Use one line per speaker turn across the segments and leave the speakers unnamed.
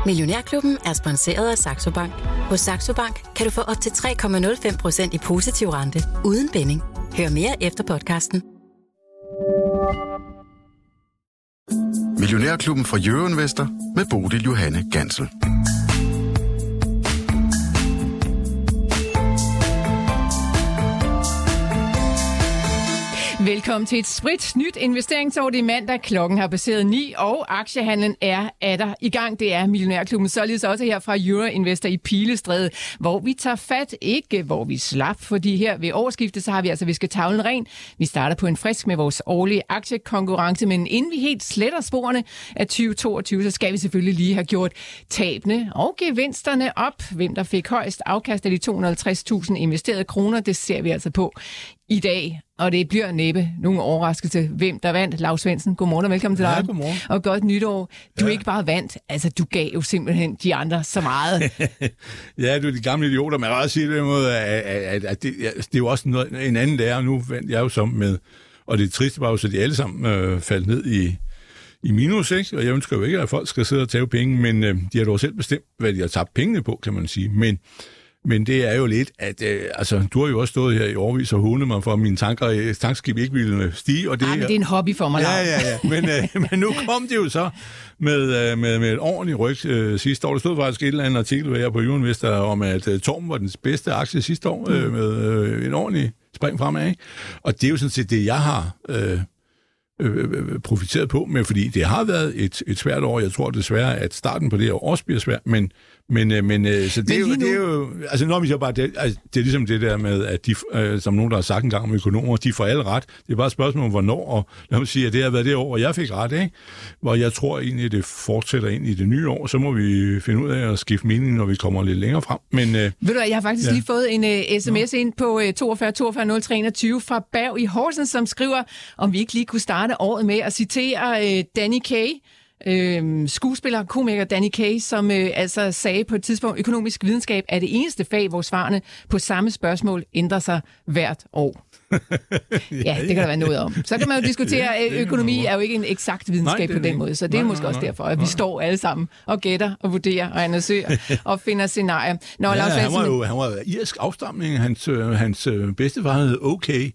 Millionærklubben er sponsoreret af Saxo Bank. Hos Saxo Bank kan du få op til 3,05% i positiv rente uden binding. Hør mere efter podcasten.
Millionærklubben fra Euroinvestor med Bodil Johanne Gansel.
Velkommen til et nyt investeringsår. Det er mandag, klokken har passeret 9, og aktiehandlen er atter i gang. Det er Millionærklubben, således også her fra Euroinvestor i Pilestræde, hvor vi tager fat, ikke hvor vi slap, fordi her ved årsskiftet, så har vi altså visket tavlen ren. Vi starter på en frisk med vores årlige aktiekonkurrence, men inden vi helt sletter sporene af 2022, så skal vi selvfølgelig lige have gjort tabene og gevinsterne op. Hvem der fik højst afkast af de 250.000 investerede kroner, det ser vi altså på i dag. Og det bliver næppe nogen overraskelse, hvem der vandt. Lars Svendsen, godmorgen og velkommen til dig.
Ja, godmorgen.
Og godt nytår. Du ikke bare vandt, altså du gav jo simpelthen de andre så meget.
Ja, du er de gamle idioter, men jeg vil også sige det måde, at det er jo også en anden lærer. Nu vandt jeg jo som med, og det triste var jo, så de alle sammen faldt ned i minus, ikke? Og jeg ønsker jo ikke, at folk skal sidde og tage penge, men de har dog selv bestemt, hvad de har tabt pengene på, kan man sige. Men det er jo lidt, at du har jo også stået her i årevis og hundet mig for, at mine tankskib ikke ville stige. Og det,
men det er en hobby for mig,
Ja. Men nu kom det jo så med et ordentligt ryg sidste år. Der stod faktisk et eller andet artikel her på Euroinvestor om, at Torben var den bedste aktie sidste år med en ordentlig spring fremad. Ikke? Og det er jo sådan set det, jeg har profiteret på, men fordi det har været et svært år. Jeg tror desværre, at starten på det år også bliver svært, men så det er jo altså når vi så bare det er ligesom det der med at de som nogen der har sagt engang om økonomer, de får alle ret. Det er bare et spørgsmål om hvornår, og lad mig sige, at det har været det år, hvor jeg fik ret, ikke? Hvor jeg tror egentlig det fortsætter ind i det nye år, så må vi finde ud af at skifte mening, når vi kommer lidt længere frem. Men ved
du hvad, jeg har faktisk lige fået en sms ind på 42 42 0321 fra Berg i Horsens, som skriver, om vi ikke lige kunne starte året med at citere Danny Kaye, skuespiller, komiker Danny Kaye, som altså sagde på et tidspunkt, økonomisk videnskab er det eneste fag, hvor svarene på samme spørgsmål ændrer sig hvert år. Ja, det kan der være noget om. Så kan man jo diskutere, at økonomi er jo ikke en eksakt videnskab på den måde, så det er måske også derfor, at vi står alle sammen og gætter og vurderer og analyserer og finder scenarier.
Han var irsk afstamning, hans bedstefar hed okay.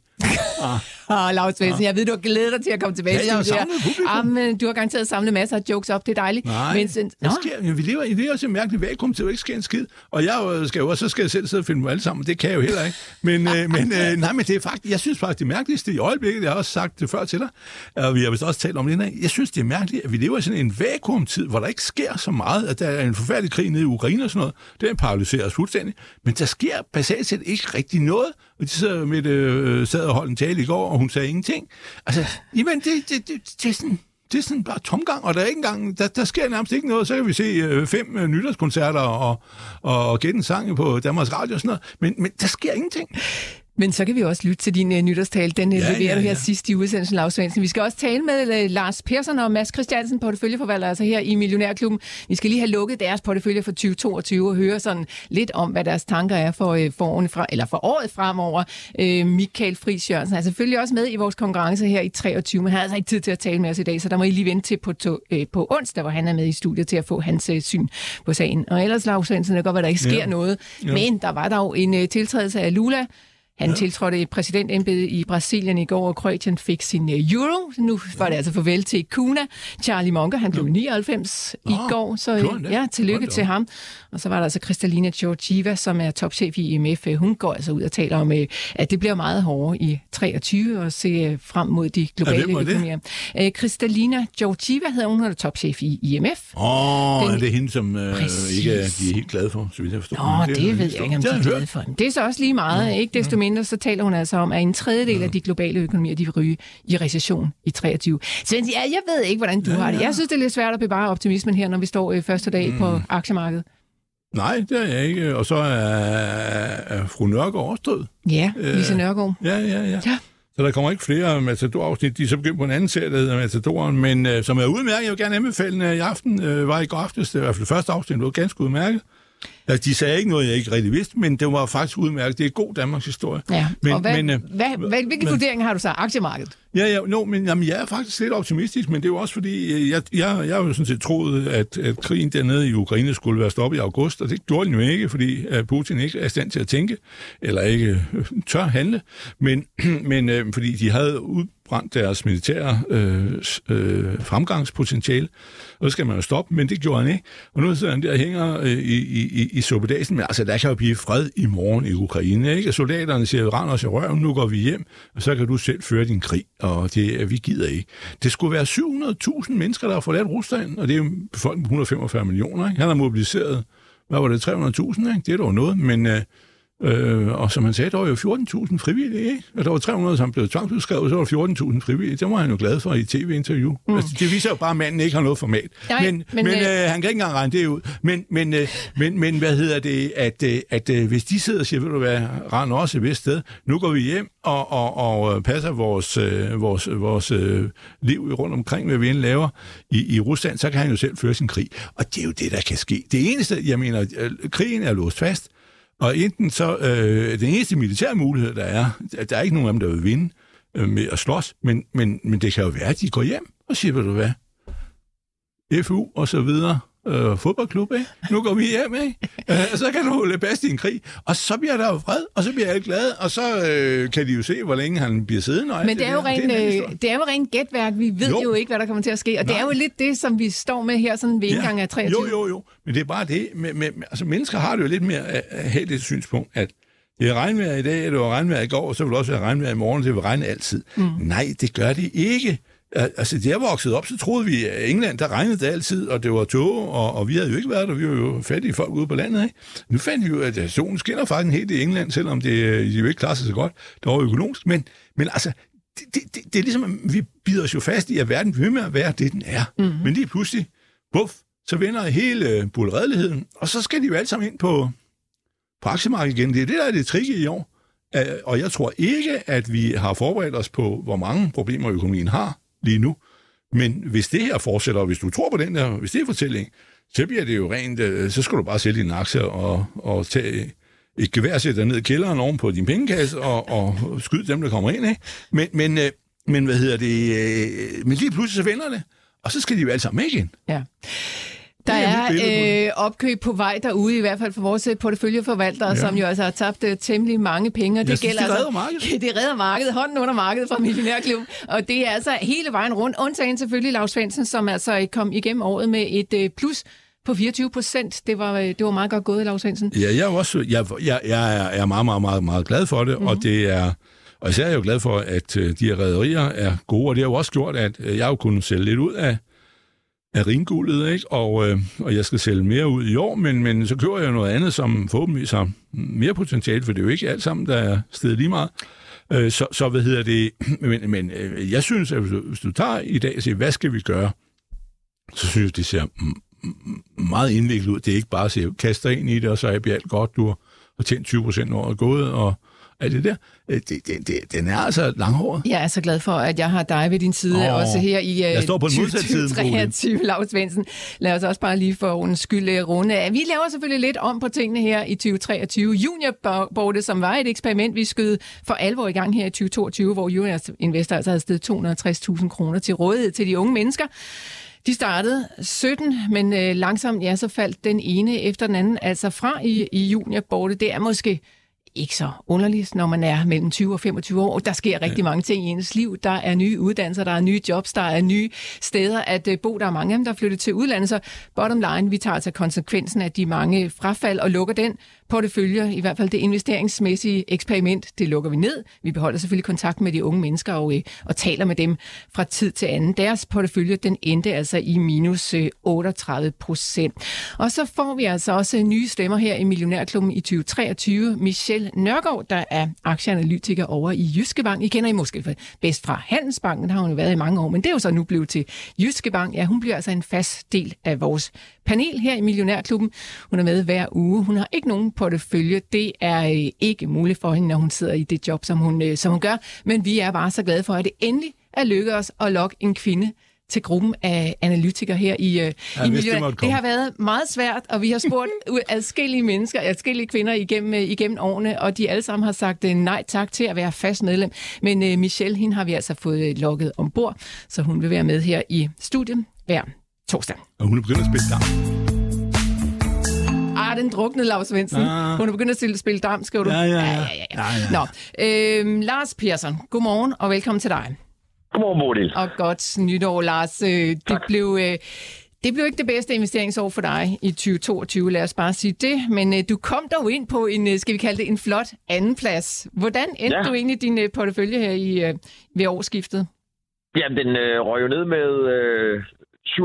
Lars Svendsen, jeg ved, du har glædet dig til at komme tilbage til det. Men du har garanteret samlet masser af jokes op, det er dejligt.
Nej, vi lever også i en mærkelig vakuum til, at det ikke sker en skid. Og jeg skal selv sidde og finde dem alle sammen, det kan jeg jo heller ikke. Men det er faktisk, jeg synes faktisk, det mærkeligste i øjeblikket, jeg har også sagt det før til dig, og vi har vist også talt om det, jeg synes, det er mærkeligt, at vi lever i sådan en vakuumtid, hvor der ikke sker så meget, at der er en forfærdelig krig nede i Ukraine og sådan noget. Det paralyserer os fuldstændig. Men der sker basalt set ikke rigtig noget. Og de sad og holdt en tale i går, og hun sagde ingenting. Altså, jamen, det er sådan bare tomgang, og der er ikke engang, der sker nærmest ikke noget. Så kan vi se 5 nytårskoncerter og gætte en sang på Danmarks Radio og sådan noget. Men der sker ingenting.
Men så kan vi også lytte til din nytårstale. Den leverer du her sidst i udsendelsen, Lars Svendsen. Vi skal også tale med Lars Persson og Mads Christiansen, porteføljeforvalter, altså her i Millionærklubben. Vi skal lige have lukket deres portefølje for 2022 og høre sådan lidt om, hvad deres tanker er for året fremover. Michael Friis Jørgensen er selvfølgelig også med i vores konkurrence her i 23, men han har altså ikke tid til at tale med os i dag, så der må I lige vente til på onsdag, hvor han er med i studiet til at få hans syn på sagen. Og ellers, Lars Svendsen, det kan godt være, der ikke sker noget, men der var dog en tiltrædelse af Lula. Han tiltrådte præsidentembedet i Brasilien i går, og Kroatien fik sin euro. Nu var det altså farvel til Kuna. Charlie Munger, han blev 99 i går, så tillykke til ham. Og så var der altså Kristalina Georgieva, som er topchef i IMF. Hun går altså ud og taler om, at det bliver meget hårdere i 23 og se frem mod de globale økonomier. Kristalina Georgieva hedder hun, er topchef i IMF.
Det er hende, som ikke de er helt glade for, så vidt jeg forstår.
Det ved jeg ikke, om de er glade for. Det er så også lige meget, ikke desto mindre. Så taler hun altså om, at en tredjedel af de globale økonomier, de vil ryge i recession i 23. Så jeg ved ikke, hvordan du har det. Jeg synes, det er lidt svært at bevare optimismen her, når vi står første dag på aktiemarkedet.
Nej, det er jeg ikke. Og så er fru Nørgaard også død. Ja,
Lise Nørgaard.
Ja. Så der kommer ikke flere Matador-afsnit. De er så begyndt på en anden serie, der hedder Matadoren, men som er udmærket. Jeg vil gerne anbefale den i aften. Var i går aftes, det var i hvert fald første afsnit, det var ganske udmærket. Altså, de sagde ikke noget, jeg ikke rigtig vidste, men det var faktisk udmærket. Det er god Danmarks historie.
Ja. Og hvilke vurderinger har du så af aktiemarkedet?
Men jeg er faktisk lidt optimistisk, men det er jo også fordi, jeg har jo sådan set troet, at krigen dernede i Ukraine skulle være stoppet i august, og det gjorde den jo ikke, fordi Putin ikke er i stand til at tænke, eller ikke tør handle, men fordi de havde udbrændt deres militære fremgangspotentiale, og det skal man jo stoppe, men det gjorde han ikke. Og nu sidder han der og hænger i suppedasen, men altså, der kan jo blive fred i morgen i Ukraine, ikke? Og soldaterne siger, rend os i røven, nu går vi hjem, og så kan du selv føre din krig, og vi gider ikke. Det skulle være 700.000 mennesker, der har forladt Rusland, og det er jo befolkningen på 145 millioner, ikke? Han har mobiliseret, hvad var det, 300.000, ikke? Det er dog noget, men... og som han sagde, der var jo 14.000 frivillige, ikke? Og der var 300, som blev tvangsudskrevet, så var 14.000 frivillige. Det var han jo glad for i tv-interview. Altså, det viser jo bare, at manden ikke har noget format. Men han kan ikke engang regne det ud. Men hvad hedder det, at hvis de sidder og siger, ved du hvad, rend også et vist sted, nu går vi hjem og passer vores liv rundt omkring, hvad vi end laver i Rusland, så kan han jo selv føre sin krig. Og det er jo det, der kan ske. Det eneste, jeg mener, krigen er låst fast. Og enten så, den eneste militære mulighed, der er ikke nogen af dem, der vil vinde med at slås, men det kan jo være, at de går hjem og siger, ved du hvad, FU og så videre, fodboldklub, ikke? Nu går vi hjem, ikke? Så kan du holde fast i en krig, og så bliver der jo fred, og så bliver alle glade, og så kan de jo se, hvor længe han bliver siddende. Men
det er jo rent gætværk, vi ved jo ikke, hvad der kommer til at ske, og det er jo lidt det, som vi står med her, sådan ved indgang af 23.
Jo, men det er bare det, altså mennesker har det jo lidt mere at have det synspunkt, at det er regnvejr i dag, det var regnvejr i går, og så vil det også være regnvejr i morgen, det vil regne altid. Nej, det gør det ikke. Altså, da jeg voksede op, så troede vi, at England, der regnede det altid, og det var tåge, og vi havde jo ikke været der, vi var jo fattige folk ude på landet, ikke? Nu fandt vi jo, at solen skinner faktisk helt i England, selvom de jo ikke klarer sig så godt, der var økonomisk, men altså, det er ligesom, at vi bider os jo fast i, at verden vil med at være det, den er. Men lige pludselig, så vender hele bulleredeligheden, og så skal de jo alle sammen ind på aktiemarkedet igen. Det er det, der er det tricky i år. Og jeg tror ikke, at vi har forberedt os på, hvor mange problemer økonomien har lige nu. Men hvis det her fortsætter, og hvis du tror på den der, hvis det er fortælling, så bliver det jo rent, så skal du bare sælge dine aktier og tage et gevær, sætte dig ned i kælderen oven på din pengekasse og skyde dem, der kommer ind, ikke? Men hvad hedder det? Men lige pludselig så vender det, og så skal de jo alle sammen igen.
Ja. Der er opkøb på vej derude, i hvert fald for vores porteføljeforvaltere, som jo altså har tabt temmelig mange penge.
Det redder markedet.
Det redder markedet, hånden under markedet fra Millionærklubben. Og det er altså hele vejen rundt, undtagen selvfølgelig Lars Svendsen, som altså kom igennem året med et plus på 24%. Det var meget godt gået, Lars Svendsen.
Ja, jeg er meget, meget, meget, meget glad for det, og det er... Og især er jeg jo glad for, at de her rederier er gode, og det har jo også gjort, at jeg jo kunne sælge lidt ud af ringuldet, ikke? Og jeg skal sælge mere ud i år, men så kører jeg noget andet, som forhåbentlig har mere potentiale, for det er jo ikke alt sammen, der er stedet lige meget. Så hvad hedder det? Men jeg synes, at hvis du tager i dag og siger, hvad skal vi gøre? Så synes jeg, det ser meget indviklet ud. Det er ikke bare at sige, kast dig ind i det, og så er det alt godt, du har tjent 20% året gået, og alt det der. Den er altså langhåret. Jeg
er så glad for, at jeg har dig ved din side, også her i 2023, Lars Svendsen. Lad os også bare lige for ordens skyld runde. Vi laver selvfølgelig lidt om på tingene her i 2023. Juniorbordet, som var et eksperiment, vi skød for alvor i gang her i 2022, hvor Junior Investor altså havde stedet 260.000 kroner til rådighed til de unge mennesker. De startede 17, men langsomt, så faldt den ene efter den anden altså fra i juniorbordet. Det er måske ikke så underligt, når man er mellem 20 og 25 år. Der sker rigtig mange ting i ens liv. Der er nye uddannelser, der er nye jobs, der er nye steder at bo. Der er mange af dem, der er flyttet til udlandet. Så bottom line, vi tager altså konsekvensen af de mange frafald og lukker den portefølje, i hvert fald det investeringsmæssige eksperiment, det lukker vi ned. Vi beholder selvfølgelig kontakt med de unge mennesker og taler med dem fra tid til anden. Deres portefølje, den endte altså i minus 38%. Og så får vi altså også nye stemmer her i Millionærklubben i 2023. Michelle Nørgaard, der er aktieanalytiker over i Jyske Bank. I kender I måske bedst fra Handelsbanken, der har hun jo været i mange år, men det er jo så nu blevet til Jyske Bank. Ja, hun bliver altså en fast del af vores panel her i Millionærklubben. Hun er med hver uge. Hun har ikke nogen portefølje. Det er ikke muligt for hende, når hun sidder i det job, som hun gør. Men vi er bare så glade for, at det endelig er lykkedes at lokke en kvinde til gruppen af analytikere her i Miljø. Det har været meget svært, og vi har spurgt adskillige mennesker, adskillige kvinder igennem årene, og de alle sammen har sagt nej tak til at være fast medlem. Men Michelle, hende har vi altså fået lukket ombord, så hun vil være med her i studiet hver torsdag.
Og hun er begyndt at spille dam.
Den druknede Lars Svendsen. Hun er begyndt at spille dam, skal du?
Ja.
Nå, Lars Persson, godmorgen og velkommen til dig.
Godmorgen, Bodil.
Og godt nytår, Lars. Det blev ikke det bedste investeringsår for dig i 2022, lad os bare sige det. Men du kom dog ind på skal vi kalde det en flot andenplads. Hvordan endte du egentlig din portefølje her ved årsskiftet?
Jamen, den røg jo ned med 37.900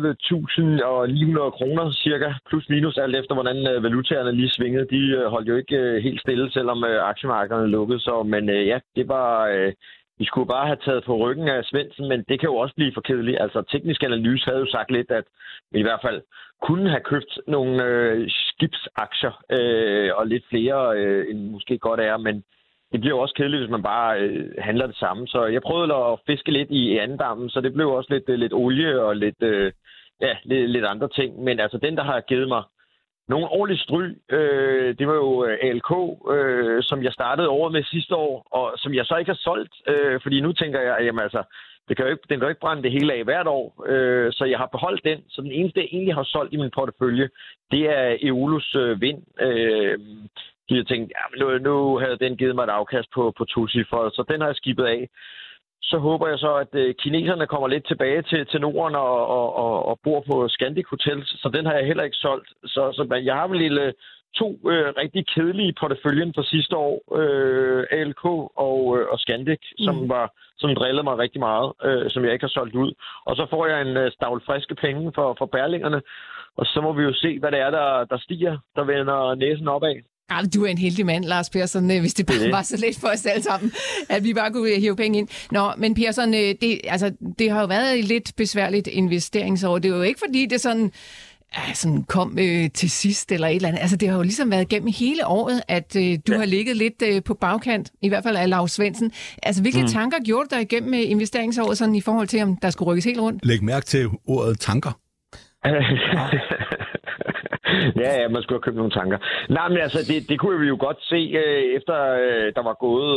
kroner cirka, plus minus, alt efter hvordan valutaerne lige svingede. De holdt jo ikke helt stille, selvom aktiemarkederne lukkede. Så, men det var... Vi skulle bare have taget på ryggen af Svendsen, men det kan jo også blive for kedeligt. Altså, teknisk analyse havde jo sagt lidt, at vi i hvert fald kunne have købt nogle skibsaktier og lidt flere, end måske godt er, men det bliver jo også kedeligt, hvis man bare handler det samme. Så jeg prøvede at fiske lidt i andendammen, så det blev også lidt olie og lidt andre ting. Men altså, den, der har givet mig nogle ordentlige stryg, det var jo ALK, som jeg startede året med sidste år, og som jeg så ikke har solgt, fordi nu tænker jeg, jamen altså, den kan jo ikke brænde det hele af hvert år, så jeg har beholdt den. Så den eneste, jeg egentlig har solgt i min portefølje, det er Eolus Vind. Jeg tænkte, ja, nu havde den givet mig et afkast på 2 cifre, så den har jeg skibet af. Så håber jeg så, at kineserne kommer lidt tilbage til Norden og bor på Scandic Hotels, så den har jeg heller ikke solgt. Så jeg har vel to rigtig kedelige porteføljen fra sidste år, ALK og Scandic, som drillede mig rigtig meget, som jeg ikke har solgt ud. Og så får jeg en stavl friske penge for Berlingerne, og så må vi jo se, hvad det er, der stiger, der vender næsen opad.
Du er en heldig mand, Lars Persson, hvis det bare var så let for os alle sammen, at vi bare kunne hive penge ind. Nå, men Persson, det har jo været et lidt besværligt investeringsår. Det er jo ikke fordi, det sådan kom til sidst eller et eller andet. Altså, det har jo ligesom været gennem hele året, at du har ligget lidt på bagkant, i hvert fald af Lars Svendsen. Altså, hvilke tanker gjorde du dig igennem investeringsåret sådan i forhold til, om der skulle rykkes helt rundt?
Læg mærke til ordet tanker.
Ja, man skulle have købt nogle tanker. Nej, men altså, det kunne vi jo godt se, efter der var gået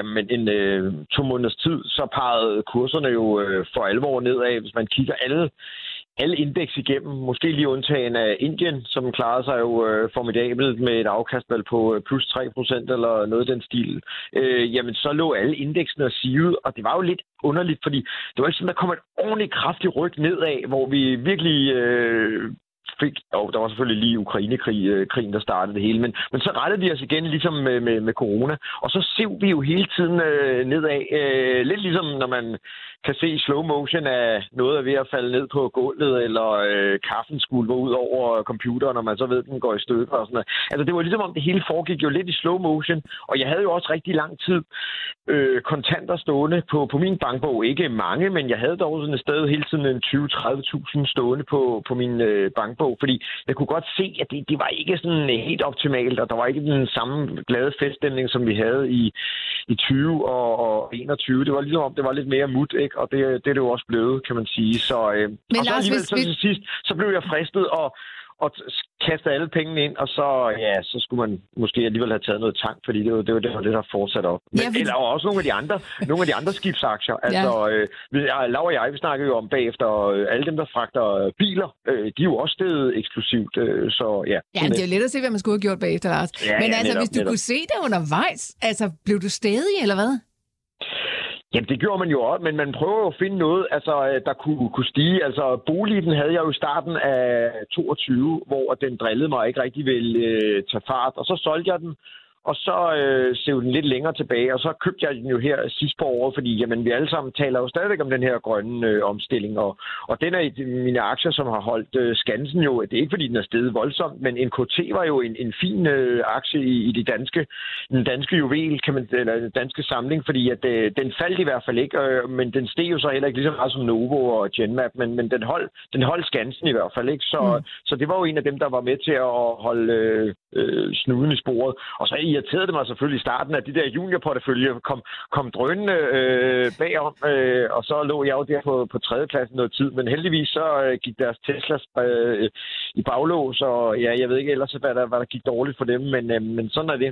en 2 måneders tid, så pegede kurserne jo for alvor nedad, hvis man kigger alle indeks igennem, måske lige undtagen af Indien, som klarede sig jo formidabelt med et afkastvalg på plus 3% eller noget af den stil. Jamen, så lå alle indeksene og sivede, og det var jo lidt underligt, fordi det var ikke sådan, der kom et ordentligt kraftigt ryg nedad, hvor vi virkelig... der var selvfølgelig lige Ukraine-krigen, der startede det hele, men så rettede vi os igen ligesom med corona, og så sev vi jo hele tiden nedad, lidt ligesom når man kan se i slow motion, at noget er ved at falde ned på gulvet, eller kaffen skulper ud over computeren, og man så ved, at den går i stykker og sådan noget. Altså, det var ligesom om det hele foregik jo lidt i slow motion, og jeg havde jo også rigtig lang tid kontanter stående på min bankbog. Ikke mange, men jeg havde dog sådan et sted hele tiden 20-30.000 stående på min bankbog, fordi jeg kunne godt se, at det var ikke sådan helt optimalt, og der var ikke den samme glade feststemning, som vi havde i 20 og 21. Det var ligesom om, det var lidt mere mut, ikke? Og det er det jo også blevet, kan man sige. Så, og så alligevel til sidst, så blev jeg fristet og kaste alle pengene ind, og så skulle man måske alligevel have taget noget tank, fordi det var det, der fortsat op. Men, eller også nogle af de andre skibsaktier. Altså, Laura og jeg, vi snakkede jo om bagefter, alle dem, der fragter biler, de er jo også stedet eksplosivt. Så ja. Ja,
det er jo let at se, hvad man skulle have gjort bagefter, Lars. Ja, men altså, netop, hvis du kunne se det undervejs, altså, blev du stædig, eller hvad?
Jamen, det gjorde man jo også, men man prøver jo at finde noget, altså, der kunne stige. Altså, boligen havde jeg jo i starten af 22, hvor den drillede mig ikke rigtig ville tage fart, og så solgte jeg den, og så sev den lidt længere tilbage, og så købte jeg den jo her sidst på året, fordi jamen, vi alle sammen taler jo stadigvæk om den her grønne omstilling, og den er mine aktier, som har holdt Skansen jo, det er ikke fordi den er steget voldsomt, men NKT var jo en fin aktie i den danske juvel, eller den danske samling, fordi at den faldt i hvert fald ikke, men den steg jo så heller ikke lige så meget som Novo og Genmap, men den holdt Skansen i hvert fald ikke, så det var jo en af dem, der var med til at holde snuden i sporet, og så irriterede det mig selvfølgelig i starten, at de der juniorporteføljer kom drønende bagom, og så lå jeg jo der på tredjepladsen noget tid, men heldigvis så gik deres Teslas i baglås, og ja, jeg ved ikke ellers, hvad der gik dårligt for dem, men sådan er det.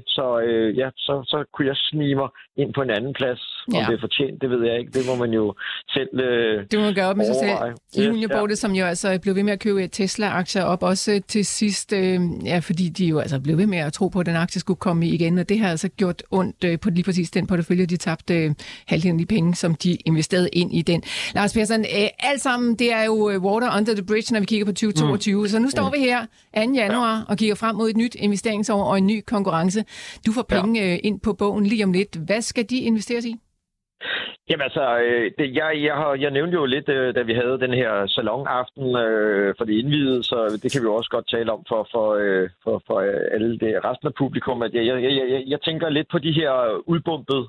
Så kunne jeg snige mig ind på en anden plads, om det er fortjent, det ved jeg ikke. Det må man jo selv
det må man gøre op med sig selv. Juniorbordet, som jo altså blev ved med at købe Tesla-aktier op, også til sidst, fordi de jo altså blev ved med at tro på, at den aktie skulle komme igen, og det har altså gjort ondt på lige præcis den portefølje, de tabte halvdelen af de penge, som de investerede ind i den. Lars Persson, alt sammen, det er jo water under the bridge, når vi kigger på 2022, så nu står vi her 2. januar og kigger frem mod et nyt investeringsår og en ny konkurrence. Du får penge ind på bogen lige om lidt. Hvad skal de investeres i?
Jamen altså, jeg nævnte jo lidt, da vi havde den her salonaften for det indvidede, så det kan vi jo også godt tale om for alle det resten af publikum, at jeg tænker lidt på de her udbumpede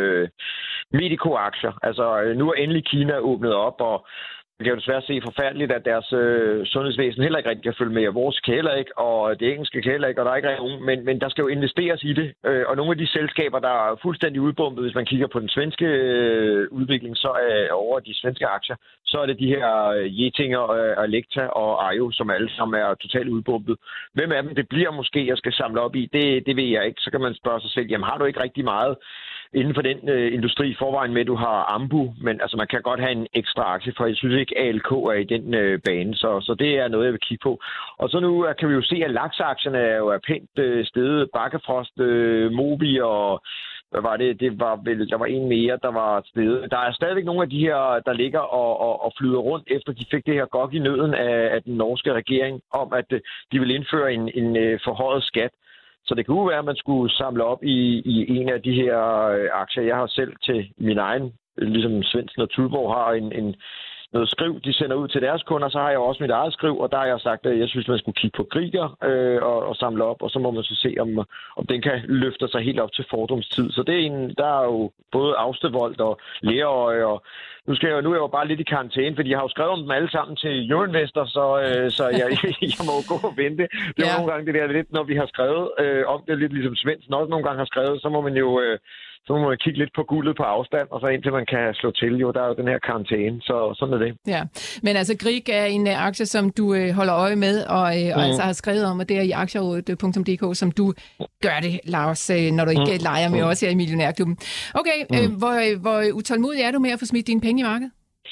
Medico-aktier. Altså, nu er endelig Kina åbnet op, og vi kan jo desværre se forfærdeligt, at deres sundhedsvæsen heller ikke rigtig kan følge med, og vores kan heller ikke, og det engelske kan heller ikke, og der er ikke nogen, men der skal jo investeres i det. Og nogle af de selskaber, der er fuldstændig udbumpet, hvis man kigger på den svenske udvikling, så er over de svenske aktier, så er det de her Getinge, Elekta og Ajo, som alle sammen er totalt udbumpet. Hvem af dem det bliver måske, jeg skal samle op i, det ved jeg ikke. Så kan man spørge sig selv, jamen har du ikke rigtig meget inden for den industri i forvejen med, at du har Ambu, men altså man kan godt have en ekstra aktie, for jeg synes ikke, ALK er i den bane, så det er noget, jeg vil kigge på. Og så nu kan vi jo se, at laksaktierne er pænt steget, Bakkefrost, Mobi og hvad var det? Der var en mere, der var stedet. Der er stadigvæk nogle af de her, der ligger og flyder rundt, efter de fik det her gok i nøden af den norske regering, om at de vil indføre en forhøjet skat. Så det kunne være, at man skulle samle op i en af de her aktier. Jeg har selv til min egen, ligesom Svendsen og Tuborg har noget skriv, de sender ud til deres kunder, så har jeg også mit eget skriv, og der har jeg sagt, at jeg synes, man skulle kigge på Grieger og samle op, og så må man så se, om den kan løfte sig helt op til fordumstid. Så det er der er jo både Austevold og Lerøje, og nu er jeg jo bare lidt i karantæne, fordi jeg har jo skrevet om dem alle sammen til Euroinvestor, så jeg må gå og vente. Det er jo nogle gange det der lidt, når vi har skrevet om det, lidt ligesom Svendsen også nogle gange har skrevet, så må man jo kigge lidt på guldet på afstand, og så indtil man kan slå til. Jo, der er jo den her karantæne, så sådan er det. Ja,
men altså Grieg er en aktie, som du holder øje med, og altså har skrevet om, at det er i aktierådet.dk, som du gør det, Lars, når du ikke leger med os her i Millionærklubben. Okay, hvor utålmodig er du med at få smidt dine penge i markedet?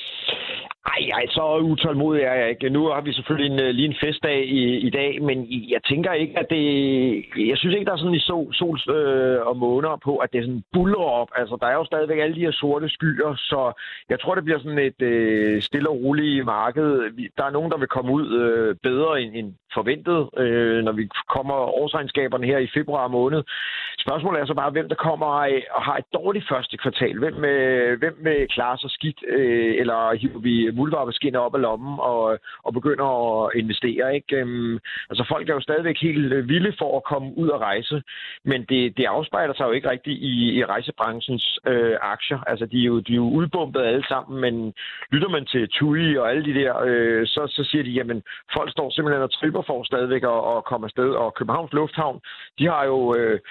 Ej, så utålmodig er jeg ikke. Nu har vi selvfølgelig lige en festdag i dag, men jeg tænker ikke, at jeg synes ikke, der er sådan i sol og måneder på, at det er sådan buldrer op. Altså, der er jo stadigvæk alle de her sorte skyer, så jeg tror, det bliver sådan et stille og roligt marked. Der er nogen, der vil komme ud bedre end forventet, når vi kommer årsregnskaberne her i februar måned. Spørgsmålet er så bare, hvem der kommer og har et dårligt første kvartal. Hvem vil klare sig skidt, eller hiver vi muldvarpeskinner op af lommen og begynder at investere, ikke? Altså folk er jo stadigvæk helt vilde for at komme ud og rejse, men det afspejler sig jo ikke rigtigt i rejsebranchens aktier. Altså de er jo udbumpet alle sammen, men lytter man til TUI og alle de der, så siger de, jamen folk står simpelthen og tripper for stadigvæk og kommer afsted, og Københavns Lufthavn, de har jo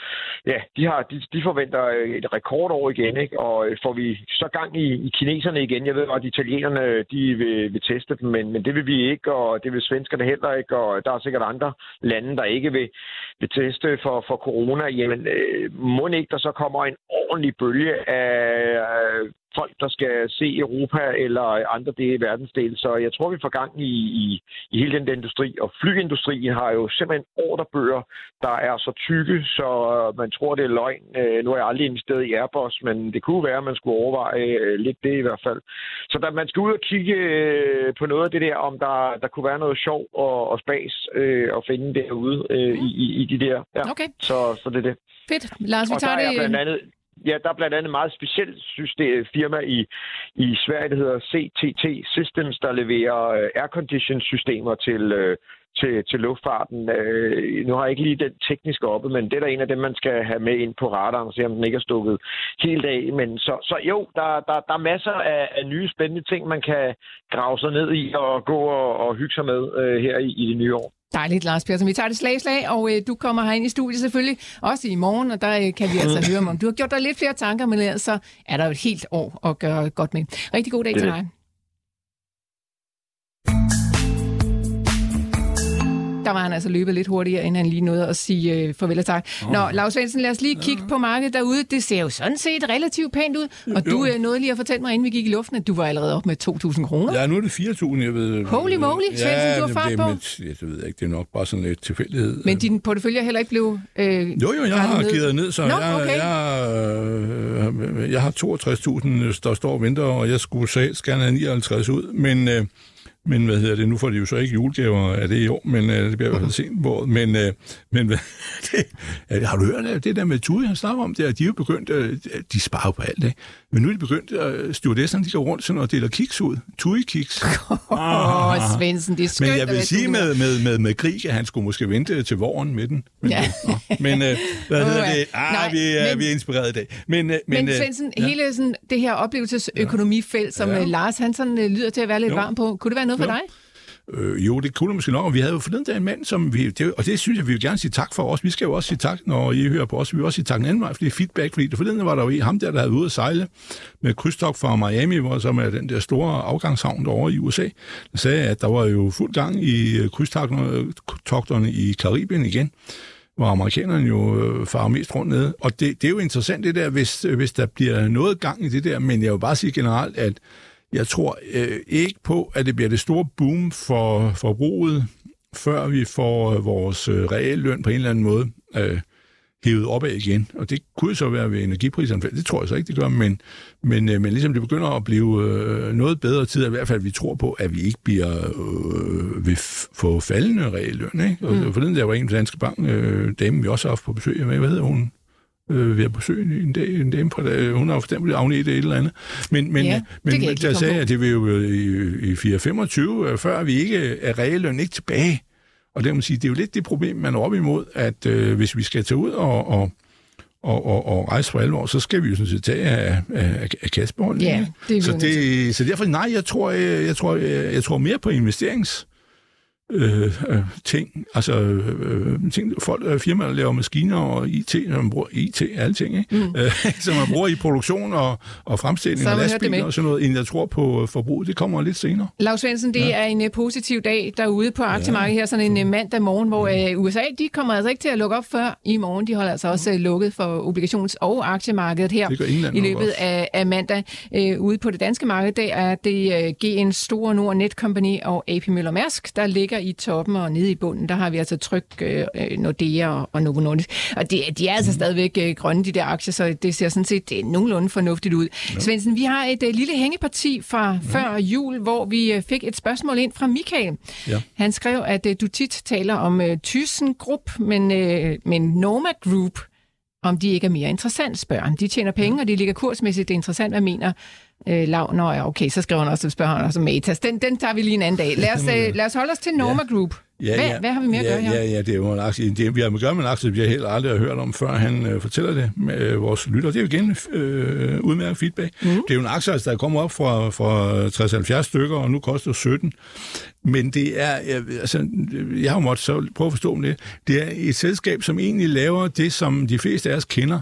de forventer et rekordår igen, ikke? Og får vi så gang i kineserne igen, jeg ved godt, at italienerne de vil teste dem, men det vil vi ikke, og det vil svenskerne heller ikke, og der er sikkert andre lande, der ikke vil teste for corona. Jamen, må ikke der så kommer en ordentlig bølge af folk, der skal se Europa eller andre dele af verdensdelen. Så jeg tror, vi får gang i hele den industri. Og flyindustrien har jo simpelthen ordrebøger, der er så tykke, så man tror, det er løgn. Nu har jeg aldrig investeret i Airbus, men det kunne være, at man skulle overveje lidt det i hvert fald. Så man skal ud og kigge på noget af det der, om der kunne være noget sjov og spas at finde derude i de der. Ja.
Okay.
Så det er det.
Fedt. Lars, vi tager det...
blandt andet... Ja, der er blandt andet et meget specielt firma i Sverige, der hedder CTT Systems, der leverer aircondition-systemer til luftfarten. Nu har jeg ikke lige den tekniske oppe, men det er der en af dem, man skal have med ind på radaren og se, om den ikke er stukket helt af. Men så jo, der er masser af nye spændende ting, man kan grave sig ned i og gå og hygge sig med her i det nye år.
Dejligt, Lars Persson. Vi tager det slag, og du kommer herind i studiet selvfølgelig også i morgen, og der kan vi altså høre om du har gjort dig lidt flere tanker, men ellers så er der jo et helt år at gøre godt med. Rigtig god dag til dig. Der var han altså løbet lidt hurtigere, end han lige nåede at sige farvel og tak. Nå, Lars Svendsen, lad os lige kigge på markedet derude. Det ser jo sådan set relativt pænt ud. Og du nåede lige at fortælle mig, inden vi gik i luften, at du var allerede op med 2.000 kroner.
Ja, nu er det 4.000, jeg ved.
Holy moly, Svendsen, du har fart på.
Jeg ved ikke, det er nok bare sådan lidt tilfældighed.
Men din portefølje er heller ikke blevet
Jo, jeg har givet ned, så jeg har 62.000, der står og venter, og jeg skulle gerne have 59 ud, men hvad hedder det? Nu får de jo så ikke julegaver af det i år, men det bliver i hvert fald sent på året. Men har du hørt det der med TUI, han snakker om det, at de er jo begyndt, de sparer på alt det, men nu er de begyndt, stewardesserne, de går rundt sådan og deler kiks ud. TUI-kiks.
Svendsen, det er skønt.
Men jeg vil sige med Grieg, at han skulle måske vente til våren med den. Men hvad hedder det? Vi er inspireret i dag. Men
Svendsen, hele sådan, det her oplevelsesøkonomifelt, som Lars Hansen lyder til at være lidt varm på, kunne det være noget for dig?
Jo, det kunne måske nok, og vi havde jo forleden dag en mand, og det synes jeg, vi vil gerne sige tak for os. Vi skal jo også sige tak, når I hører på os. Vi vil også sige tak en anden vej, fordi feedback, fordi forleden var der jo ham der havde ude at sejle med krydstogt fra Miami, som er den der store afgangshavn derovre i USA, der sagde, at der var jo fuld gang i krydstogterne i Karibien igen, hvor amerikanerne jo farer mest rundt nede. Og det er jo interessant det der, hvis der bliver noget gang i det der, men jeg vil bare sige generelt, at jeg tror ikke på, at det bliver det store boom for forbruget, før vi får vores realløn på en eller anden måde hævet opad igen. Og det kunne så være ved energipriserne. Det tror jeg så ikke, det gør, men ligesom det begynder at blive noget bedre tid, i hvert fald vi tror på, at vi ikke bliver vil få faldende realløn. Ikke? Og for den der var en Danske Bank, dame vi også har haft på besøg med, hvad hedder hun? Vi har besøgt en dame fra hun har forstemt Agnete et eller andet. Men der sagde, at det vil jo i 4-25, før vi ikke er realløn ikke tilbage. Og det må man sige, det er jo lidt det problem, man er op imod, at hvis vi skal tage ud og rejse for alvor, så skal vi jo sådan set tage af kassebeholdningen. Ja, så derfor nej, jeg tror mere på investerings ting, altså firmaer, der laver maskiner og IT, man bruger alting, ikke? Som man bruger i produktion og fremstilling af lastbiler og sådan noget, end jeg tror på forbrug. Det kommer lidt senere.
Lars Svendsen, det er en positiv dag derude på aktiemarkedet her, sådan en mandag morgen, hvor USA, de kommer altså ikke til at lukke op før i morgen. De holder altså også lukket for obligations- og aktiemarkedet her i løbet af mandag. Ude på det danske marked, der er det GN Store Nord Netcompany og AP Møller Mærsk, der ligger i toppen, og nede i bunden, der har vi altså Tryg, Nordea og Novo Nordisk. Og de er altså stadigvæk grønne, de der aktier, så det ser sådan set nogenlunde fornuftigt ud. Ja. Svendsen, vi har et lille hængeparti fra før jul, hvor vi fik et spørgsmål ind fra Michael. Ja. Han skrev, at du tit taler om ThyssenKrupp, men Norma Group, om de ikke er mere interessant, spørger han. De tjener penge, og de ligger kursmæssigt. Det er interessant, hvad mener Lav. Nå ja, okay, så skriver han også, spørger han også om Matas. Den tager vi lige en anden dag. Lad os holde os til Norma Group. Hvad har vi mere at gøre her? Ja,
det er jo en aktie. Vi har med at gøre med en aktie, vi har helt aldrig hørt om, før han fortæller det med vores lytter. Det er jo igen udmærket feedback. Det er jo en aktie, der er kommet op fra 60-70 stykker, og nu koster 17. Men det er, jeg har jo måttet så prøve at forstå det. Det er et selskab, som egentlig laver det, som de fleste af os kender,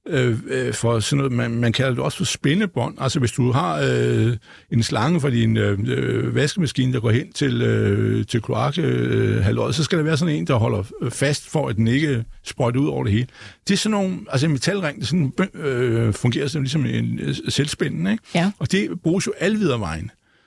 for sådan noget, man kalder det også for spændebånd. Altså hvis du har en slange fra din vaskemaskine, der går hen til kloakhalvøjet, så skal der være sådan en, der holder fast, for at den ikke sprøjter ud over det hele. Det er sådan nogle, altså en metalring, der sådan, fungerer sådan ligesom en selvspændende, ikke? Ja. Og det bruges jo alvidere vejen.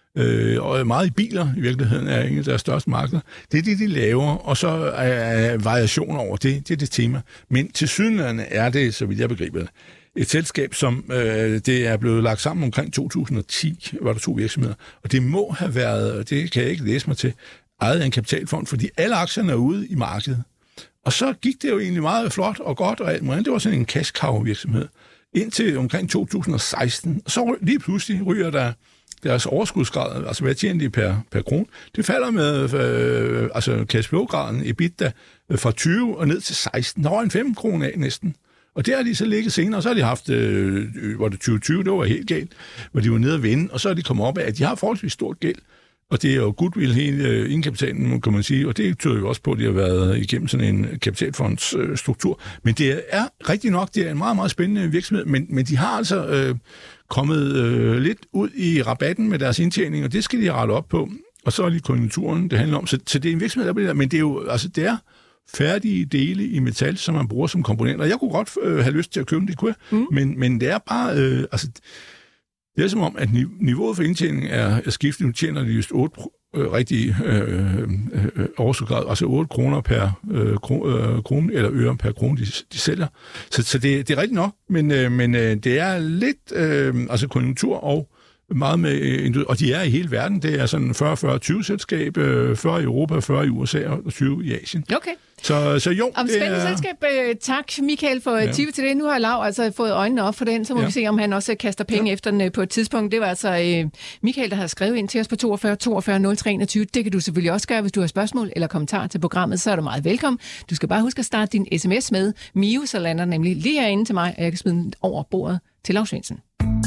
Og meget i biler i virkeligheden er en af deres største markeder. Det er det, de laver, og så er variationer over det. Det er det tema. Men tilsyneladende er det, så vidt jeg begriber det, et selskab, som det er blevet lagt sammen omkring 2010, var der 2 virksomheder. Og det må have været, det kan jeg ikke læse mig til, ejet af en kapitalfond, fordi alle aktierne er ude i markedet. Og så gik det jo egentlig meget flot og godt, og alt muligt. Det var sådan en cash cow virksomhed. Indtil omkring 2016. Og så lige pludselig ryger der deres overskudsgrad, altså hvad tjener de per krone, det falder med cash flow-graden EBITDA fra 20 og ned til 16. Der var en 5 kroner af næsten. Og der har de så ligget senere, og så har de haft, hvor det 2020, det var helt galt, hvor de var nede at vinde, og så er de kommet op af, at de har forholdsvis stort gæld. Og det er jo goodwill hele indkapitalen, kan man sige, og det tyder jo også på, at de har været igennem sådan en kapitalfondsstruktur. Men det er rigtig nok, det er en meget, meget spændende virksomhed, men de har altså kommet lidt ud i rabatten med deres indtjening, og det skal de rette op på. Og så er det konjunkturen, det handler om. Så det er en virksomhed, der bliver der, men det er jo, altså det er færdige dele i metal, som man bruger som komponenter. Jeg kunne godt have lyst til at købe dem, det kunne jeg, men det er bare, altså det er som om, at niveauet for indtjening er skiftet. Nu tjener de just 8 rigtige overskudsgrad, altså 8 kroner per krone, eller øre per krone, de sælger. Så det er rigtigt nok, men det er lidt altså konjunktur og meget med, og de er i hele verden. Det er sådan 40-20 selskab, 40 i Europa, 40 i USA og 20 i Asien.
Okay.
Så jo,
om spændende selskab. Tak, Michael, for tip til det. Nu har Lav altså fået øjnene op for den, så må vi se, om han også kaster penge efter den på et tidspunkt. Det var altså Michael, der har skrevet ind til os på 42 42 03 21. Det kan du selvfølgelig også gøre, hvis du har spørgsmål eller kommentarer til programmet, så er du meget velkommen. Du skal bare huske at starte din sms med Mio, så lander nemlig lige herinde til mig, og jeg kan smide den over bordet til Lav Svendsen.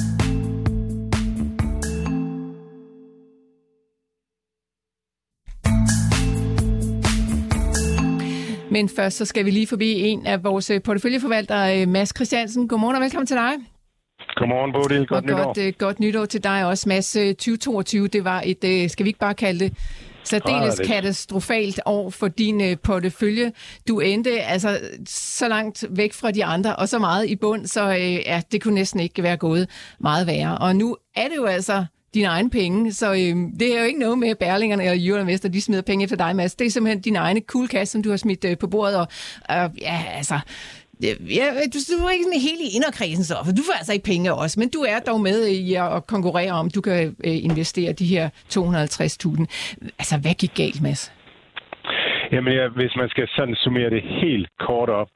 Men først så skal vi lige forbi en af vores porteføljeforvaltere, Mads Christiansen. Godmorgen og velkommen til dig.
Godmorgen, Bodil. Godt nytår. Godt
nytår til dig også, Mads. 2022, det var et, skal vi ikke bare kalde det, særdeles katastrofalt år for din portefølje. Du endte altså så langt væk fra de andre, og så meget i bund, så det kunne næsten ikke være gået meget værre. Og nu er det jo altså dine egne penge, så det er jo ikke noget med Berlingerne eller Jylland, de smider penge efter dig, Mads. Det er simpelthen dine egne cool kasse, som du har smidt på bordet, og ja, altså, du er ikke sådan helt i inderkredsen så, for du får altså ikke penge også, men du er dog med i at konkurrere om, du kan investere de her 250.000. Altså, hvad gik galt, Mads?
Jamen, hvis man skal sådan summere det helt kort op,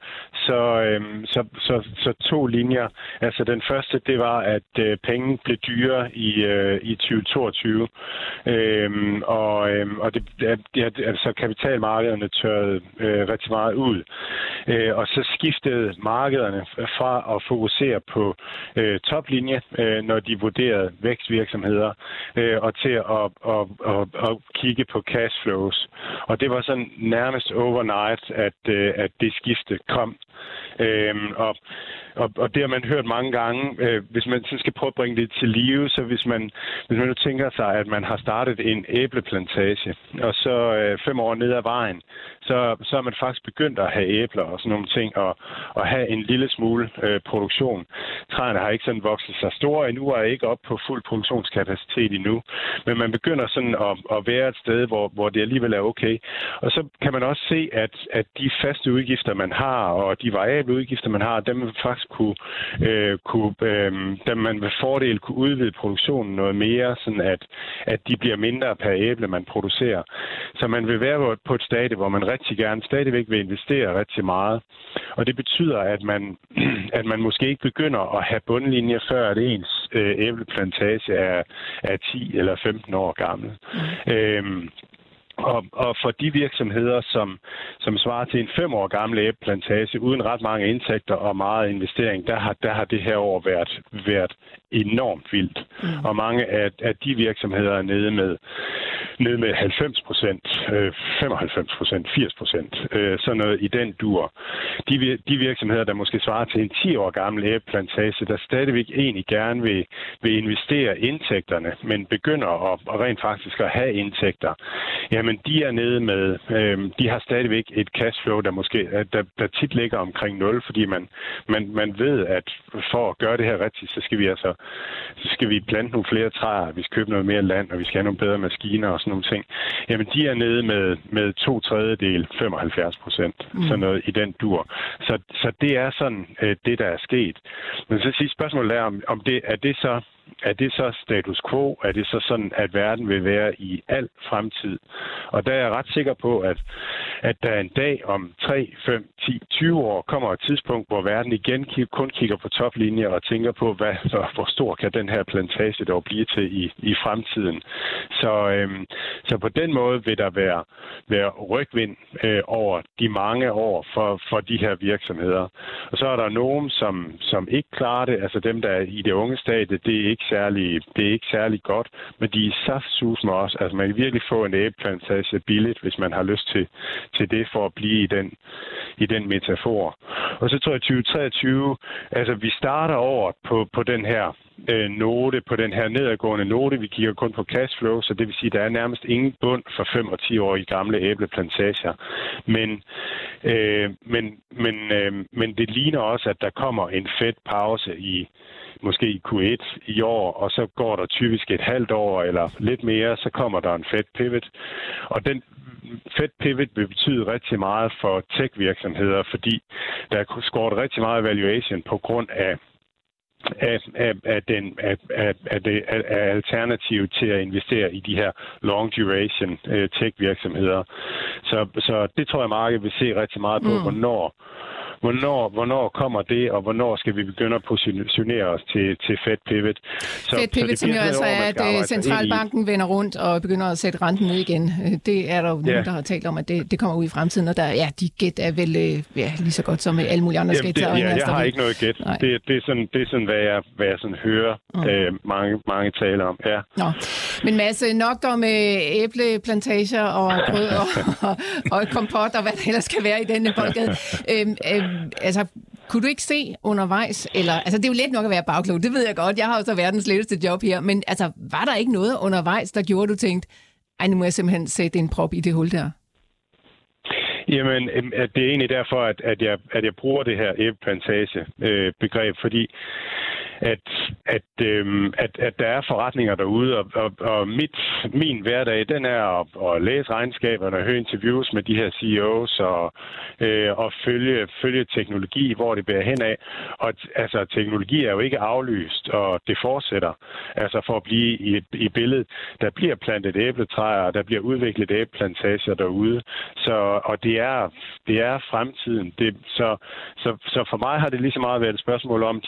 så 2 linjer. Altså den første, det var, at penge blev dyre i 2022, og altså kapitalmarkederne tørrede rigtig meget ud. Og så skiftede markederne fra at fokusere på toplinje, når de vurderede vækstvirksomheder, og til at kigge på cashflows. Og det var sådan nærmest overnight, at det skifte kom. Og det har man hørt mange gange. Hvis man sådan skal prøve at bringe det til live, så hvis man nu tænker sig, at man har startet en æbleplantage, og så 5 år ned ad vejen, så er man faktisk begyndt at have æbler og sådan nogle ting, og have en lille smule produktion. Træerne har ikke sådan vokset sig store endnu, og er ikke op på fuld produktionskapacitet endnu. Men man begynder sådan at være et sted, hvor det alligevel er okay. Og så kan man også se, at de faste udgifter, man har, og de variable udgifter, man har, dem vil faktisk dem man med fordel kunne udvide produktionen noget mere, sådan at de bliver mindre per æble, man producerer. Så man vil være på et stadie, hvor man rigtig gerne stadigvæk vil investere rigtig meget. Og det betyder, at man måske ikke begynder at have bundlinjer, før at ens æbleplantage er 10 eller 15 år gammel. Og for de virksomheder, som svarer til en 5 år gammel æbleplantage, uden ret mange indtægter og meget investering, der har det her år været enormt vildt. Og mange af de virksomheder er nede med 90%, 95%, 80%, sådan noget i den dur. De virksomheder, der måske svarer til en 10 år gammel æbleplantage, der stadigvæk egentlig gerne vil investere indtægterne, men begynder at rent faktisk at have indtægter, jamen de er nede med, de har stadigvæk et cashflow, der tit ligger omkring 0, fordi man ved, at for at gøre det her rigtigt, så skal vi plante nogle flere træer, vi skal købe noget mere land, og vi skal have nogle bedre maskiner og sådan nogle ting. Jamen, de er nede med 2/3, 75%, sådan noget i den dur. Så det er sådan det, der er sket. Men så siger spørgsmålet om det er det så status quo? Er det så sådan, at verden vil være i al fremtid? Og der er jeg ret sikker på, at der en dag om 3, 5, 10, 20 år kommer et tidspunkt, hvor verden igen kun kigger på toplinjer og tænker på, hvor stor kan den her plantage dog blive til i fremtiden. Så på den måde vil der være rygvind over de mange år for de her virksomheder. Og så er der nogen, som ikke klarer det. Altså dem, der er i det unge stadie, det er ikke særlig godt, men de er saftsusme også. Altså man kan virkelig få en æbleplantage billigt, hvis man har lyst til det for at blive i den metafor. Og så tror jeg 2023, altså vi starter over på den her note, på den her nedadgående note. Vi kigger kun på cashflow, så det vil sige, at der er nærmest ingen bund for 5 og 10 år i gamle æbleplantager. Men det ligner også, at der kommer en Fed-pause måske i Q1 i år, og så går der typisk et halvt år eller lidt mere, så kommer der en Fed-pivot. Og den Fed-pivot vil betyde rigtig meget for tech-virksomheder, fordi der er skåret rigtig meget valuation på grund af alternativ til at investere i de her long duration tech-virksomheder. Så det tror jeg, markedet vil se rigtig meget på, Hvornår kommer det, og hvornår skal vi begynde at positionere os til Fed Pivot?
Fed Pivot, som jo altså er, at centralbanken vender rundt og begynder at sætte renten ned igen. Det er der jo nogen, der har talt om, at det kommer ud i fremtiden, og de gæt er vel lige så godt som alle mulige andre skæt.
Jeg har ikke noget gæt. Det er sådan, hvad jeg sådan hører mange taler om. Ja.
Nå. Men Mads, nok der med æbleplantager og brød og kompot og hvad der ellers skal være i denne boldgade. Altså, kunne du ikke se undervejs, eller, altså det er jo let nok at være bagklog, det ved jeg godt, jeg har jo så verdens letteste job her, men altså, var der ikke noget undervejs, der gjorde, du tænkte, nu må jeg simpelthen sætte en prop i det hul der?
Jamen, det er egentlig derfor, at jeg bruger det her æbleplantage-begreb, fordi at der er forretninger derude, og min hverdag, den er at læse regnskaberne og høre interviews med de her CEOs og følge teknologi, hvor det bærer hen af. Og altså, teknologi er jo ikke aflyst, og det fortsætter. Altså for at blive i billedet, der bliver plantet æbletræer, der bliver udviklet æbleplantager derude. Og det er fremtiden. Så for mig har det lige så meget været et spørgsmål om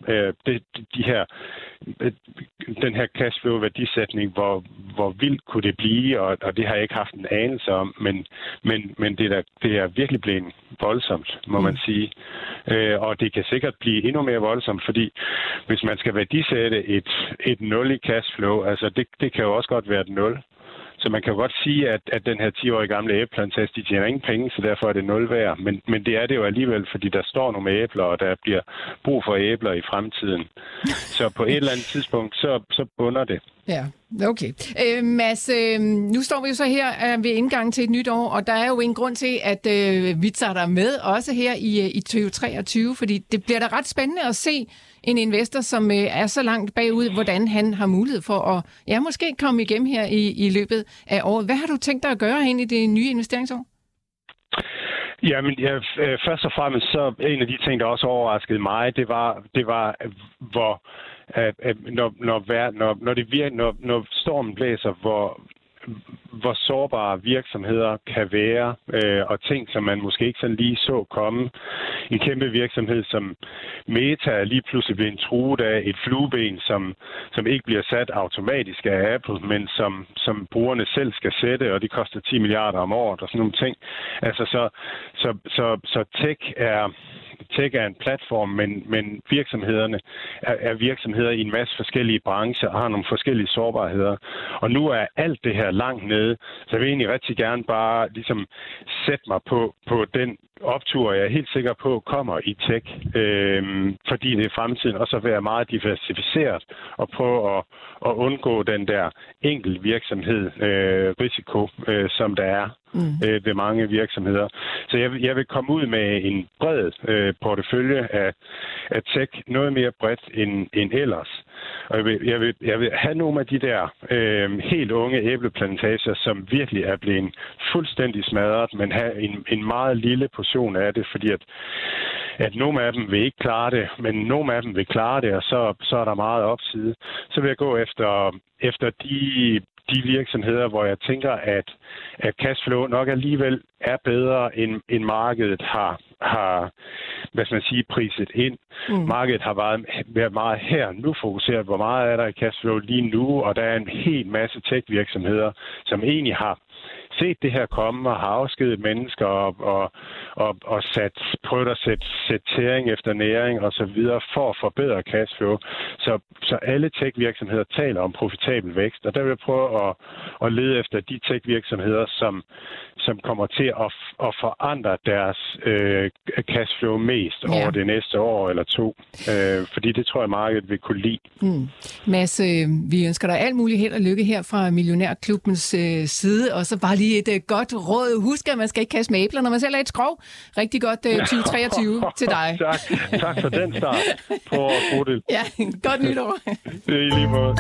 den her cashflow-værdisætning, hvor vildt kunne det blive, og det har jeg ikke haft en anelse om, men det er virkelig blevet voldsomt, må man sige. Og det kan sikkert blive endnu mere voldsomt, fordi hvis man skal værdisætte et 0 i cashflow, altså det kan jo også godt være et 0. Så man kan jo godt sige, at den her 10-årige gamle æbleplantage, de tjener ingen penge, så derfor er det 0 værd. Men det er det jo alligevel, fordi der står nogle æbler, og der bliver brug for æbler i fremtiden. Så på et eller andet tidspunkt, så bunder det.
Ja, okay. Mads, nu står vi jo så her ved indgangen til et nyt år, og der er jo en grund til, at vi tager dig med også her i 2023, fordi det bliver da ret spændende at se en investor, som er så langt bagud, hvordan han har mulighed for at måske komme igennem her i løbet af året. Hvad har du tænkt dig at gøre hen i det nye investeringsår?
Jamen, først og fremmest så en af de ting, der også overraskede mig, det var hvor når stormen blæser, hvor sårbare virksomheder kan være, og ting, som man måske ikke sådan lige så komme. En kæmpe virksomhed som Meta er lige pludselig blevet truet af et flueben, som ikke bliver sat automatisk af Apple, men som brugerne selv skal sætte, og det koster 10 milliarder om året og sådan nogle ting. Altså så tech er en platform, men virksomhederne er virksomheder i en masse forskellige brancher og har nogle forskellige sårbarheder. Og nu er alt det her langt nede, så jeg vil egentlig rigtig gerne bare ligesom sætte mig på den optur, jeg er helt sikker på, kommer i tech, fordi det er fremtiden, og så være meget diversificeret og prøve at undgå den der enkelt virksomhed risiko, som der er ved mange virksomheder. Så jeg vil komme ud med en bred portefølje af tech, noget mere bredt end ellers. Og jeg vil have nogle af de der helt unge æbleplantager, som virkelig er blevet fuldstændig smadret, men have en meget lille portion af det, fordi at nogle af dem vil ikke klare det, men nogle af dem vil klare det, og så er der meget opside. Så vil jeg gå efter de virksomheder, hvor jeg tænker, at cashflow nok alligevel er bedre, end markedet har hvad skal man sige, priset ind. Markedet har været meget her nu fokuseret, hvor meget er der i cashflow lige nu, og der er en hel masse tech-virksomheder, som egentlig har set det her komme og har afskedet mennesker og prøvet at sætte tæring efter næring og så videre for at forbedre cashflow. Så alle tech-virksomheder taler om profitabel vækst, og der vil jeg prøve at lede efter de tech-virksomheder, som kommer til at forandre deres cashflow mest over det næste år eller to. Fordi det tror jeg, markedet vil kunne lide.
Mads, vi ønsker dig alt muligt held og lykke her fra Millionærklubbens side, og så bare lige et godt råd. Husk, at man skal ikke kaste med æbler, når man selv er et skrov. Rigtig godt 2023 til dig.
Tak for den start på Bodil.
Ja, godt nytår.
Det er i lige måde.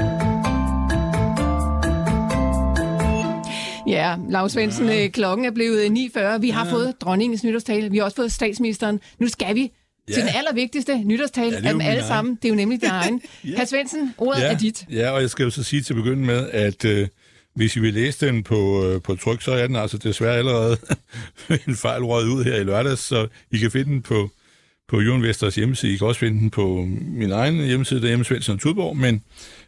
Ja, Lars Svendsen, klokken er blevet 9:40. Vi har fået dronningens nytårstale. Vi har også fået statsministeren. Nu skal vi til den allervigtigste nytårstale af dem alle sammen. Det er jo nemlig din egen. Hr. Svendsen, ordet er dit.
Ja, og jeg skal jo så sige til at begynde med, at hvis I vil læse den på tryk, så er den altså desværre allerede en fejl røget ud her i lørdags, så I kan finde den på Jørgen Vesters hjemmeside. I kan også finde den på min egen hjemmeside, derhjemme Svendsen og Tudborg, men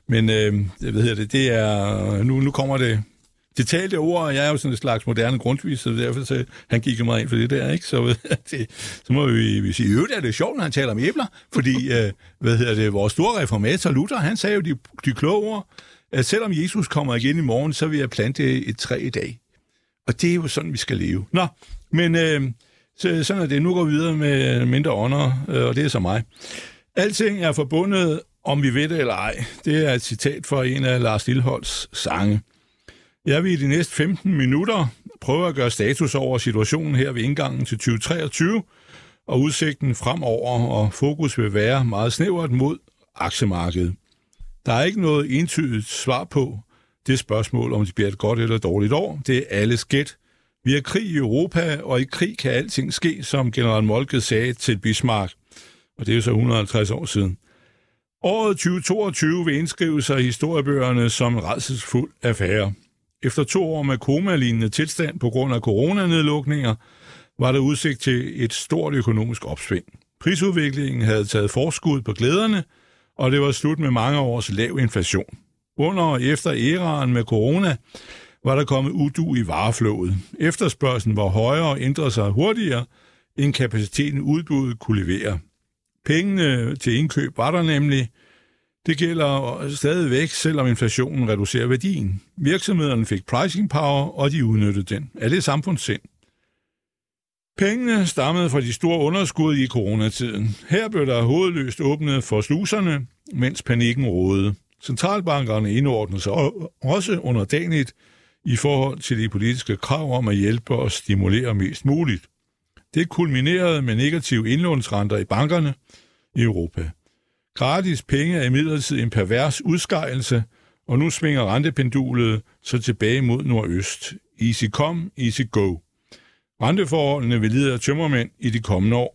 det er, nu kommer det talte ord, og jeg er jo sådan et slags moderne Grundtvig, så derfor så han gik jo meget ind for det der, ikke? Så må vi sige, det er det sjovt, når han taler om æbler, fordi, vores store reformator Luther, han sagde jo de kloge ord, at selvom Jesus kommer igen i morgen, så vil jeg plante et træ i dag. Og det er jo sådan, vi skal leve. Nå, men sådan er det. Nu går vi videre med mindre ånder, og det er så mig. Alting er forbundet, om vi ved det eller ej. Det er et citat fra en af Lars Lilholts sange. Jeg vil i de næste 15 minutter prøve at gøre status over situationen her ved indgangen til 2023, og udsigten fremover, og fokus vil være meget snævert mod aktiemarkedet. Der er ikke noget entydigt svar på det spørgsmål, om det bliver et godt eller dårligt år. Det er alles gæt. Vi har krig i Europa, og i krig kan alting ske, som general Moltke sagde til Bismarck. Og det er jo så 150 år siden. Året 2022 vil indskrive sig i historiebøgerne som en rædselsfuld affære. Efter 2 år med koma-lignende tilstand på grund af coronanedlukninger, var der udsigt til et stort økonomisk opsving. Prisudviklingen havde taget forskud på glæderne, og det var slut med mange års lav inflation. Under og efter æraen med corona var der kommet udu i vareflådet. Efterspørgslen var højere og ændrede sig hurtigere, end kapaciteten udbuddet kunne levere. Pengene til indkøb var der nemlig. Det gælder stadigvæk, selvom inflationen reducerer værdien. Virksomhederne fik pricing power, og de udnyttede den. Er det samfundssind? Pengene stammede fra de store underskud i coronatiden. Her blev der hovedløst åbnet for sluserne, mens panikken rådede. Centralbankerne indordnede sig også underdanigt i forhold til de politiske krav om at hjælpe og stimulere mest muligt. Det kulminerede med negative indlånsrenter i bankerne i Europa. Gratis penge er imidlertid en pervers udskejelse, og nu svinger rentependulet så tilbage mod nordøst. Easy come, easy go. Renteforholdene vil lide af tømmermænd i de kommende år.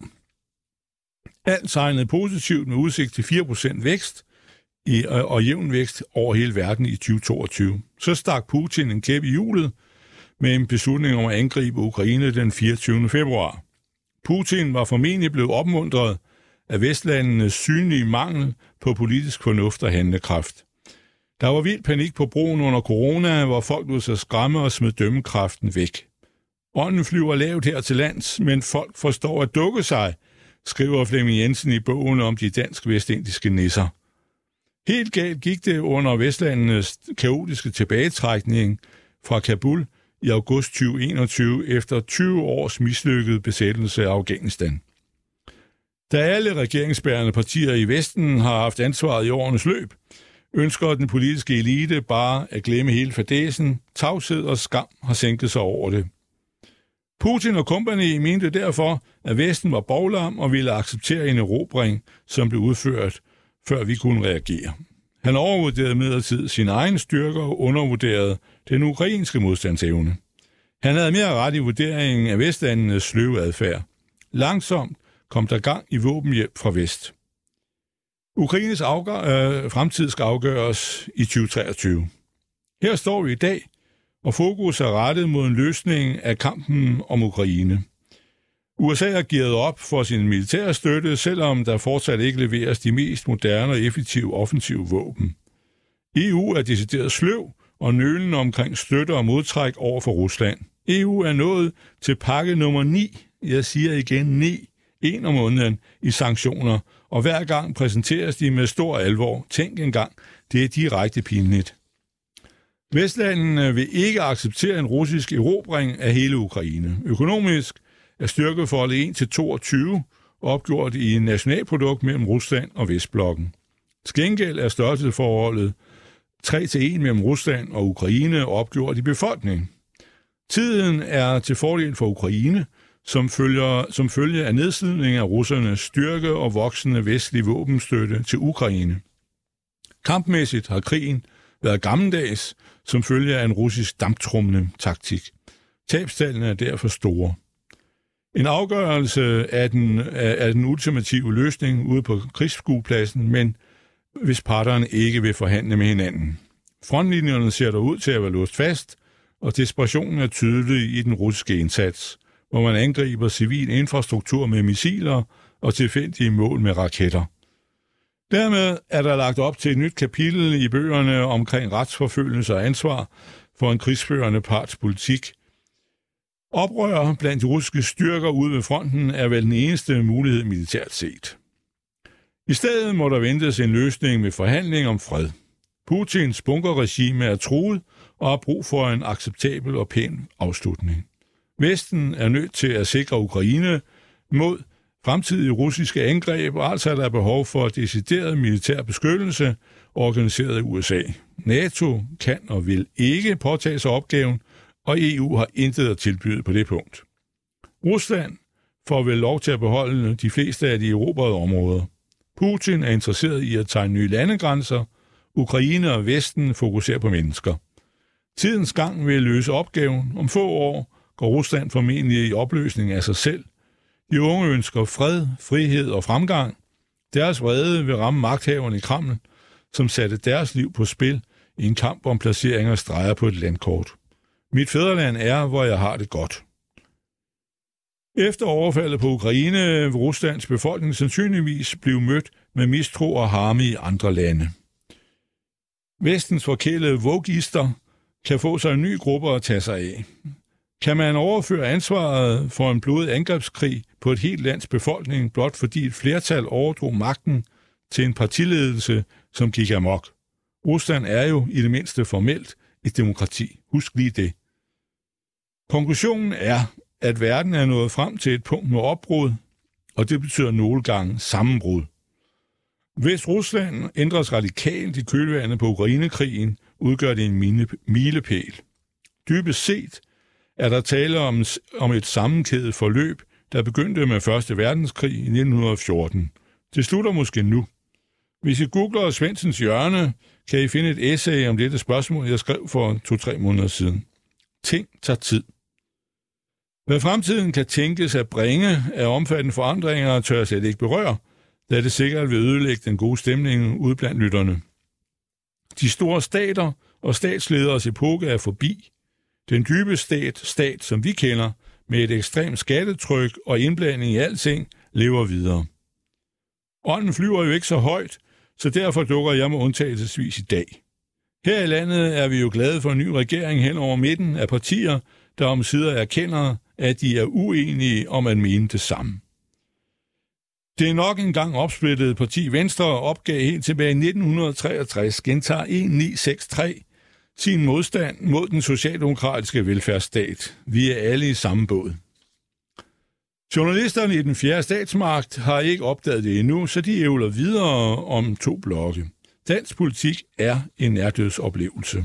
Alt tegnede positivt med udsigt til 4% vækst og jævn vækst over hele verden i 2022. Så stak Putin en kæp i hjulet med en beslutning om at angribe Ukraine den 24. februar. Putin var formentlig blevet opmuntret af vestlandenes synlige mangel på politisk fornuft og handlekraft. Der var vild panik på broen under corona, hvor folk lod sig skræmme og smed dømmekraften væk. Ånden flyver lavt her til lands, men folk forstår at dukke sig, skriver Flemming Jensen i bogen om de dansk-vestindiske nisser. Helt galt gik det under vestlandenes kaotiske tilbagetrækning fra Kabul i august 2021 efter 20 års mislykket besættelse af Afghanistan. Da alle regeringsbærende partier i Vesten har haft ansvaret i årenes løb, ønsker den politiske elite bare at glemme hele fadæsen. Tavshed og skam har sænket sig over det. Putin og kompagni mente derfor, at Vesten var bovlam og ville acceptere en erobring, som blev udført, før vi kunne reagere. Han overvurderede midlertid sin egen styrker og undervurderede den ukrainske modstandsevne. Han havde mere ret i vurderingen af vestlandenes sløve adfærd. Langsomt kom der gang i våbenhjælp fra vest. Ukraines fremtid skal afgøres i 2023.
Her står vi i dag, og fokus er rettet mod en løsning af kampen om Ukraine. USA har gearet op for sin militære støtte, selvom der fortsat ikke leveres de mest moderne og effektive offensive våben. EU er decideret sløv og nølende omkring støtte og modtræk over for Rusland. EU er nået til pakke nummer 9, jeg siger igen 9, 1 om måneden i sanktioner, og hver gang præsenteres de med stor alvor. Tænk engang, det er direkte pinligt. Vestlandene vil ikke acceptere en russisk erobring af hele Ukraine. Økonomisk er styrkeforholdet 1-22 opgjort i nationalprodukt mellem Rusland og Vestblokken. Til gengæld er størrelsesforholdet 3-1 mellem Rusland og Ukraine opgjort i befolkningen. Tiden er til fordel for Ukraine, som følge af nedslidning af russernes styrke og voksende vestlige våbenstøtte til Ukraine. Kampmæssigt har krigen været gammeldags, som følge af en russisk damptrumlende taktik. Tabstallene er derfor store. En afgørelse af den ultimative løsning ude på krigsskuepladsen, men hvis parterne ikke vil forhandle med hinanden. Frontlinjerne ser der ud til at være låst fast, og desperationen er tydelig i den russiske indsats, hvor man angriber civil infrastruktur med missiler og tilfældige mål med raketter. Dermed er der lagt op til et nyt kapitel i bøgerne omkring retsforfølgelse og ansvar for en krigsførende parts politik. Oprør blandt de russiske styrker ude ved fronten er vel den eneste mulighed militært set. I stedet må der ventes en løsning med forhandling om fred. Putins bunkerregime er truet og har brug for en acceptabel og pæn afslutning. Vesten er nødt til at sikre Ukraine mod fremtidige russiske angreb, og altså er der behov for decideret militær beskyttelse organiseret af USA. NATO kan og vil ikke påtage sig opgaven, og EU har intet at tilbyde på det punkt. Rusland får vel lov til at beholde de fleste af de erobrede områder. Putin er interesseret i at tegne nye landegrænser. Ukraine og Vesten fokuserer på mennesker. Tidens gang vil løse opgaven. Om få år går Rusland formentlig i opløsning af sig selv. De unge ønsker fred, frihed og fremgang. Deres vrede vil ramme magthaverne i Kreml, som satte deres liv på spil i en kamp om placering og streger på et landkort. Mit fædreland er, hvor jeg har det godt. Efter overfaldet på Ukraine vil Ruslands befolkning sandsynligvis blive mødt med mistro og harme i andre lande. Vestens forkælede vogister kan få sig en ny gruppe at tage sig af. Kan man overføre ansvaret for en blodig angrebskrig på et helt lands befolkning, blot fordi et flertal overdrog magten til en partiledelse, som gik amok? Rusland er jo i det mindste formelt et demokrati. Husk lige det. Konklusionen er, at verden er nået frem til et punkt med opbrud, og det betyder nogle gange sammenbrud. Hvis Rusland ændres radikalt i kølvandet på Ukrainekrigen, udgør det en milepæl. Dybest set er der tale om et sammenkædet forløb, der begyndte med 1. verdenskrig i 1914. Det slutter måske nu. Hvis I googler Svendsens Hjørne, kan I finde et essay om dette spørgsmål, jeg skrev for 2-3 måneder siden. Ting tager tid. Hvad fremtiden kan tænkes at bringe af omfattende forandringer, tør jeg slet ikke berøre, da det sikkert vil ødelægge den gode stemning ude blandt lytterne. De store stater og statslederes epoke er forbi. Den dybe stat, som vi kender, med et ekstremt skattetryk og indblanding i alting, lever videre. Ånden flyver jo ikke så højt, så derfor dukker jeg med undtagelsesvis i dag. Her i landet er vi jo glade for en ny regering hen over midten af partier, der omsider erkender, at de er uenige om at mene det samme. Det er nok engang opsplittede parti Venstre opgav helt tilbage i 1963, gentager 1963, sin modstand mod den socialdemokratiske velfærdsstat. Vi er alle i samme båd. Journalisterne i den 4. statsmagt har ikke opdaget det endnu, så de ævler videre om 2 blokke. Dansk politik er en nærdødsoplevelse.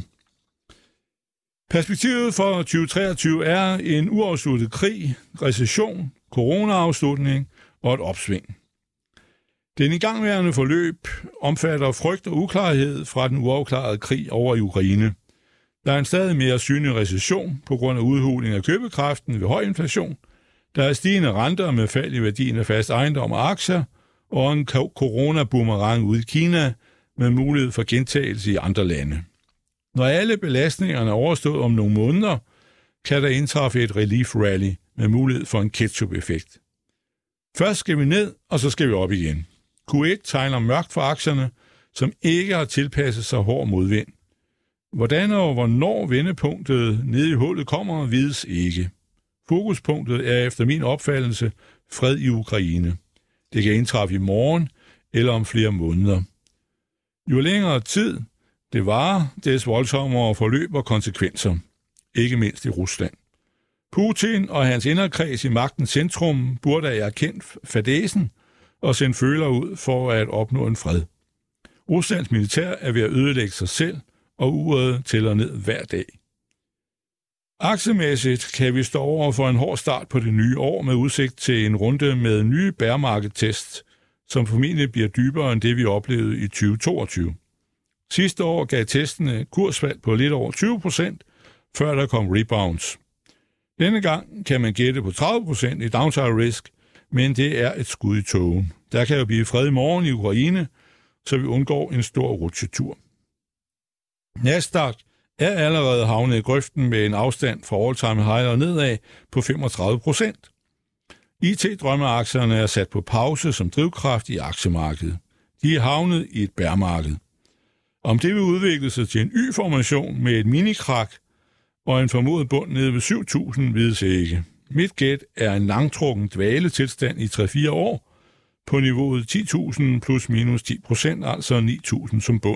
Perspektivet for 2023 er en uafsluttet krig, recession, coronaafslutning og et opsving. Den igangværende forløb omfatter frygt og uklarhed fra den uafklarede krig over i Ukraine. Der er en stadig mere synlig recession på grund af udhuling af købekraften ved høj inflation. Der er stigende renter med fald i værdien af fast ejendom og aktier, og en coronaboomerang ude i Kina med mulighed for gentagelse i andre lande. Når alle belastningerne er overstået om nogle måneder, kan der indtræffe et relief rally med mulighed for en ketchup-effekt. Først skal vi ned, og så skal vi op igen. Q1 tegner mørkt for aktierne, som ikke har tilpasset sig hård modvind. Hvordan og hvornår vendepunktet nede i hullet kommer, vides ikke. Fokuspunktet er efter min opfattelse fred i Ukraine. Det kan indtræffe i morgen eller om flere måneder. Jo længere tid det varer, des voldsommere forløb og konsekvenser. Ikke mindst i Rusland. Putin og hans inderkreds i magtens centrum burde have erkendt fadæsen og sendt føler ud for at opnå en fred. Ruslands militær er ved at ødelægge sig selv, og uret tæller ned hver dag. Aktiemæssigt kan vi stå over for en hård start på det nye år med udsigt til en runde med nye bear market tests, som formentlig bliver dybere end det, vi oplevede i 2022. Sidste år gav testene kursfald på lidt over 20%, før der kom rebounds. Denne gang kan man gætte på 30% i downside risk, men det er et skud i tågen. Der kan jo blive fred i morgen i Ukraine, så vi undgår en stor rutsjetur. Nasdaq er allerede havnet i grøften med en afstand fra all-time high og nedad på 35%. IT-drømmeaktierne er sat på pause som drivkraft i aktiemarkedet. De er havnet i et bærmarked. Om det vil udvikle sig til en Y-formation med et minikrak og en formodet bund nede ved 7.000 vides ikke. Mit gæt er en langtrukken dvaletilstand i 3-4 år på niveauet 10.000 plus minus 10%, altså 9.000 som bund.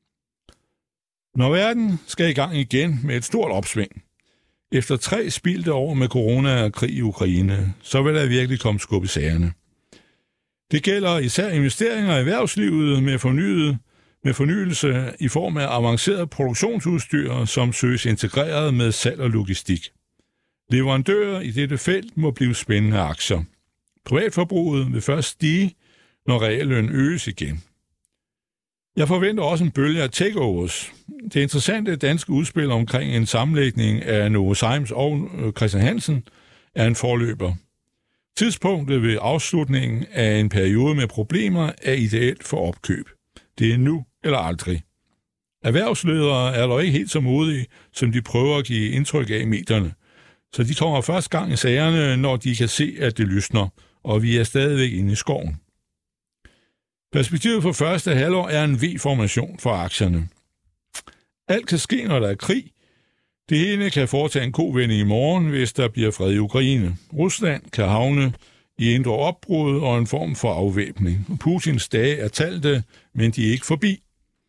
Når verden skal i gang igen med et stort opsving, efter 3 spildte år med corona og krig i Ukraine, så vil der virkelig komme skub i sagerne. Det gælder især investeringer i erhvervslivet med fornyelse i form af avanceret produktionsudstyr, som søges integreret med salg og logistik. Leverandører i dette felt må blive spændende aktier. Privatforbruget vil først stige, når realløn øges igen. Jeg forventer også en bølge af takeovers. Det interessante danske udspil omkring en sammenlægning af Novozymes og Christian Hansen er en forløber. Tidspunktet ved afslutningen af en periode med problemer er ideelt for opkøb. Det er nu eller aldrig. Erhvervsledere er dog ikke helt så modige, som de prøver at give indtryk af i medierne. Så de kommer først gang i sagerne, når de kan se, at det lysner, og vi er stadigvæk inde i skoven. Perspektivet for første halvår er en V-formation for aktierne. Alt kan ske, når der er krig. Det hele kan foretage en kovending i morgen, hvis der bliver fred i Ukraine. Rusland kan havne i indre opbrud og en form for afvæbning. Putins dage er talte, men de er ikke forbi.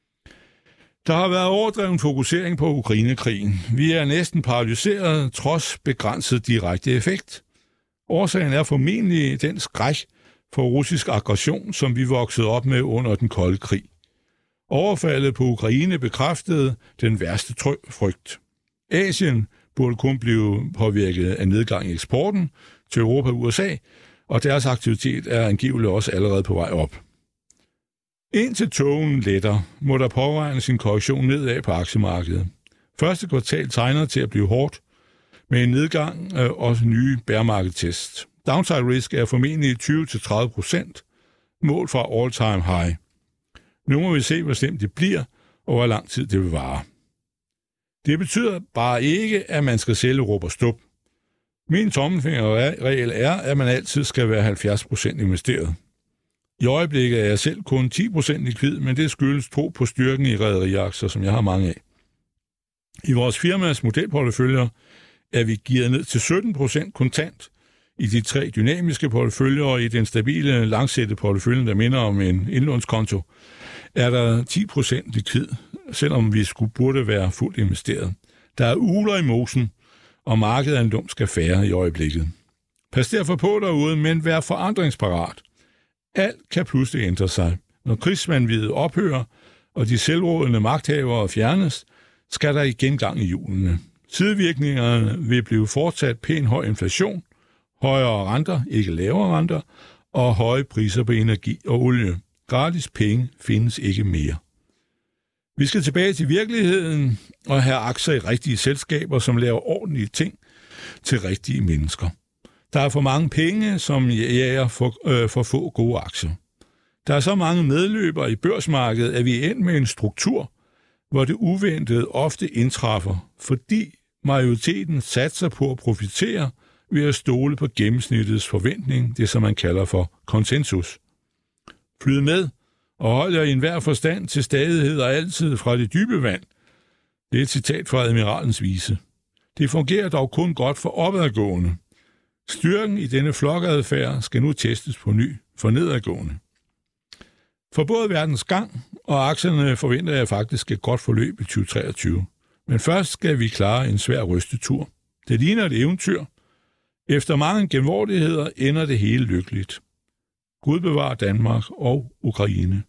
Der har været overdreven fokusering på Ukrainekrigen. Vi er næsten paralyseret, trods begrænset direkte effekt. Årsagen er formentlig den skræk for russisk aggression, som vi voksede op med under den kolde krig. Overfaldet på Ukraine bekræftede den værste frygt. Asien burde kun blive påvirket af nedgang i eksporten til Europa og USA, og deres aktivitet er angiveligt også allerede på vej op. Indtil togen letter, må der påregnes en korrektion nedad på aktiemarkedet. Første kvartal tegner til at blive hårdt, med en nedgang og nye bear market tests. Downside risk er formentlig 20-30%, mål fra all-time high. Nu må vi se, hvor slemt det bliver, og hvor lang tid det vil vare. Det betyder bare ikke, at man skal sælge råb og stop. Min tommelfingerregel er, at man altid skal være 70% investeret. I øjeblikket er jeg selv kun 10% likvid, men det skyldes tro på styrken i rederiaktier, som jeg har mange af. I vores firmas modelporteføljer er vi gearet ned til 17% kontant i de 3 dynamiske porteføljer, og i den stabile langsigtede portefølje, der minder om en indlånskonto, er der 10% likvid, selvom vi burde være fuldt investeret. Der er ugler i mosen, og markedet er en lumsk affære i øjeblikket. Pas derfor på derude, men vær forandringsparat. Alt kan pludselig ændre sig. Når krigsvanviddet ophører, og de selvrådende magthavere fjernes, skal der igen gang i hjulene. Sidevirkningerne vil blive fortsat pæn høj inflation, højere renter, ikke lavere renter, og høje priser på energi og olie. Gratis penge findes ikke mere. Vi skal tilbage til virkeligheden og have aktier i rigtige selskaber, som laver ordentlige ting til rigtige mennesker. Der er for mange penge, som jager for få gode aktier. Der er så mange medløbere i børsmarkedet, at vi er endt med en struktur, hvor det uventede ofte indtræffer, fordi majoriteten satser på at profitere ved at stole på gennemsnittets forventning, det som man kalder for konsensus. Flyd med og hold jer i enhver forstand til stadighed og altid fra det dybe vand. Det er et citat fra admiralens vise. Det fungerer dog kun godt for opadgående. Styrken i denne flokadfærd skal nu testes på ny for nedadgående. For både verdens gang og aktierne forventer jeg faktisk et godt forløb i 2023. Men først skal vi klare en svær rystetur. Det ligner et eventyr. Efter mange genvordigheder ender det hele lykkeligt. Gud bevarer Danmark og Ukraine.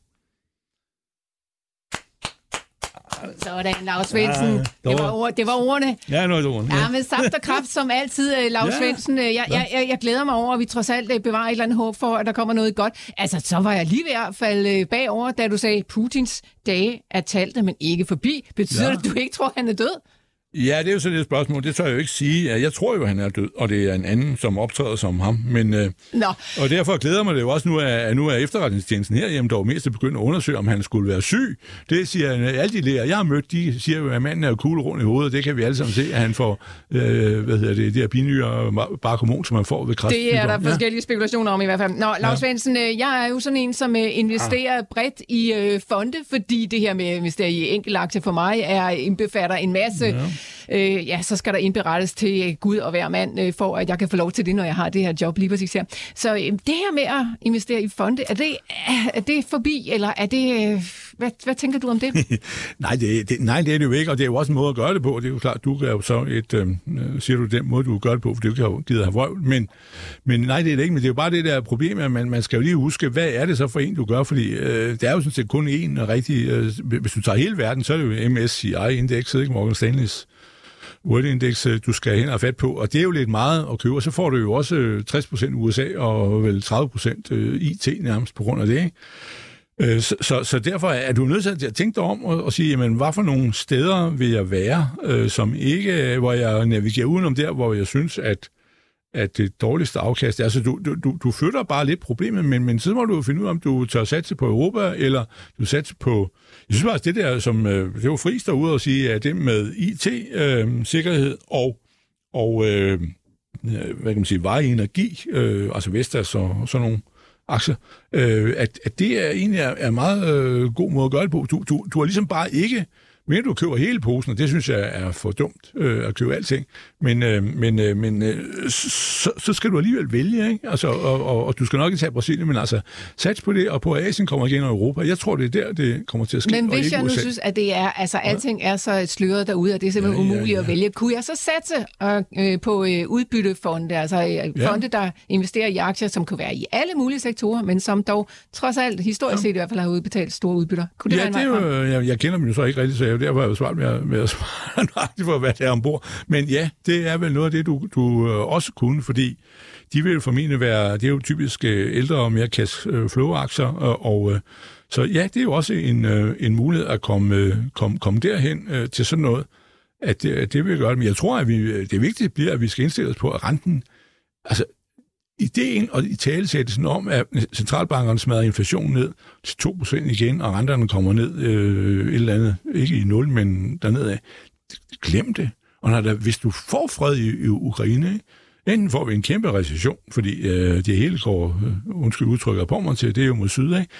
Sådan, Lars Svendsen. Det var ordene.
Ja, noget ordene.
Ja, med saft og kraft som altid, Lars Svendsen. Jeg glæder mig over, at vi trods alt bevarer et eller andet håb for, at der kommer noget godt. Altså, så var jeg lige ved at falde bagover, da du sagde, Putins dage er talte, men ikke forbi. Betyder det, at du ikke tror, han er død?
Ja, det er jo sådan et spørgsmål. Det tør jeg jo ikke sige. Jeg tror jo, han er død, og det er en anden, som optræder som ham. Men, og derfor glæder mig det jo også nu, at efterretningstjenesten herhjemme dog mest begyndt at undersøge, om han skulle være syg. Det siger alle de læger, jeg har mødt, de siger jo, at manden er kugle rundt i hovedet. Det kan vi alle sammen se, at han får, det der binyre og barkomon, som man får ved kræft.
Det er der forskellige spekulationer om i hvert fald. Nå, Lars Svendsen, jeg er jo sådan en, som investerer bredt i fonde, fordi det her med at investere i enkeltaktier for mig indbefatter en masse... så skal der indberettes til Gud og hver mand, for at jeg kan få lov til det, når jeg har det her job lige præcis her. Så det her med at investere i fonde, er det forbi, eller er det... Hvad tænker du om det?
Nej, det er det jo ikke, og det er jo også en måde at gøre det på. Det er jo klart, du er jo så siger du den måde, du gør det på, for det er jo ikke givet have vrøvl. Men nej, det er det ikke, men det er jo bare det der problem, at man skal jo lige huske, hvad er det så for en, du gør? Fordi det er jo sådan set kun én rigtig... hvis du tager hele verden, så er det jo MSCI-indekset, ikke Morgan Stanley's World Index, du skal hen og fat på, og det er jo lidt meget at købe, og så får du jo også 60% USA og vel 30% IT nærmest på grund af det, ikke? Så derfor er du nødt til at tænke dig om og sige, jamen, hvad for nogle steder vil jeg være, som ikke, hvor jeg navigerer udenom der, hvor jeg synes, at det dårligste afkast er. Altså, du flytter bare lidt problemet, men så må du finde ud af, om du tør satse på Europa, eller du satser på... Jeg synes faktisk, det der, som... det var Friis derude at sige, at det med IT, sikkerhed og hvad kan man sige, vejeenergi, altså Vestas og sådan nogle aktier, at det er egentlig er en meget god måde at gøre det på. Du har ligesom bare ikke... Men du køber hele posen, og det synes jeg er for dumt at købe alting. Men så skal du alligevel vælge, ikke? Altså, og du skal nok ikke tage Brasilien, men altså sats på det, og på Asien kommer igen, og Europa. Jeg tror, det er der, det kommer til at ske.
Men hvis jeg nu synes, at det er, altså alting er så sløret derude, at det er simpelthen umuligt at vælge, kunne jeg så satse på udbyttefonde, altså fonde, der investerer i aktier, som kan være i alle mulige sektorer, men som dog trods alt historisk set i hvert fald har udbetalt store udbytter. Kunne det være en vej frem?
Jeg kender dem jo så ikke rigtig, så jeg derfor er jo svært med at svare nøjagtigt for, hvad det er ombord. Men ja, det er vel noget af det, du også kunne, fordi de vil formentlig være, det er jo typisk ældre og mere cash flow-aktier, og så ja, det er jo også en mulighed at komme derhen til sådan noget, at det vil gøre det. Men jeg tror, at det vigtige bliver, at vi skal indstille os på, at renten, altså ideen og italesættelsen om, at centralbankerne smadrer inflationen ned til 2% igen, og renterne kommer ned et eller andet, ikke i 0, men dernede af. Glem det. Og hvis du får fred i Ukraine, enten får vi en kæmpe recession, fordi det hele går, undskyld udtrykker Pommern til, det er jo mod syd, ikke?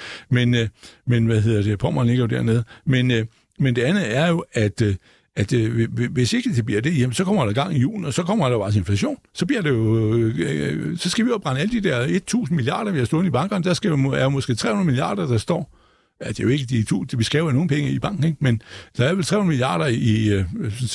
Men Pommern ligger jo dernede. Men det andet er jo, at hvis ikke det bliver det, jamen, så kommer der gang i julen, og så kommer der også inflation. Så bliver det jo, så skal vi jo brænde alle de der 1.000 milliarder, vi har stået i bankerne. Der er måske 300 milliarder, der står. Ja, det er jo ikke de 2, vi skal jo have nogle penge i banken, ikke? Men der er vel 300 milliarder i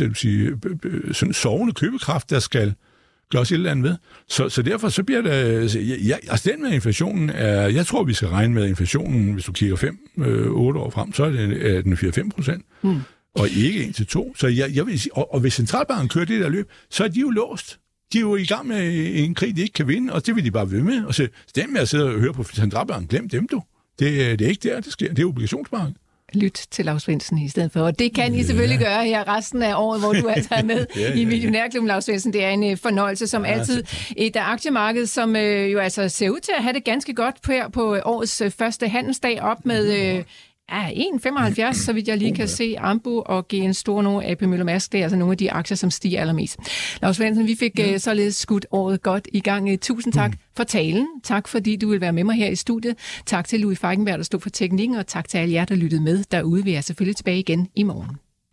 sådan sovende købekraft, der skal gøres et eller andet ved. Så derfor så bliver det... Altså den med inflationen er... Jeg tror, vi skal regne med inflationen, hvis du kigger 5-8 år frem, så er den 4-5%. Og ikke 1-2. Så jeg vil sige, og hvis centralbanken kører det der løb, så er de jo låst. De er jo i gang med en krig, de ikke kan vinde, og det vil de bare ved med. Og så dem med at sidde og høre på centralbanken, glem dem du. Det er ikke der, det sker. Det er obligationsmarkedet. Lyt
til Lars Svendsen i stedet for. Og det kan I selvfølgelig gøre her resten af året, hvor du altså er med i Millionærklubben, Lars Svendsen. Det er en fornøjelse, som altid. Et aktiemarked, som jo altså ser ud til at have det ganske godt på årets første handelsdag op med 1,75, så vidt jeg lige kan se. Ambu og GN Store AP Møller Mærsk, det er altså nogle af de aktier, som stiger allermest. Lars Svendsen, vi fik således skudt året godt i gang. Tusind tak for talen. Tak fordi du vil være med mig her i studiet. Tak til Louis Feigenberg, der stod for teknikken, og tak til alle jer, der lyttede med derude. Vi er selvfølgelig tilbage igen i morgen.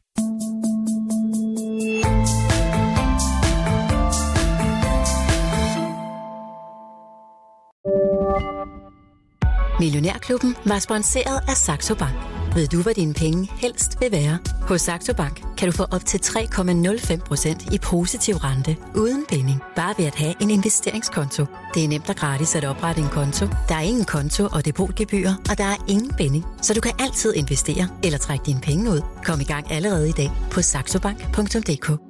Millionærklubben var sponsoreret af Saxo Bank. Ved du, hvad dine penge helst vil være? Hos Saxo Bank kan du få op til 3,05% i positiv rente uden binding. Bare ved at have en investeringskonto. Det er nemt og gratis at oprette en konto. Der er ingen konto og depotgebyrer, og der er ingen binding. Så du kan altid investere eller trække dine penge ud. Kom i gang allerede i dag på saxobank.dk.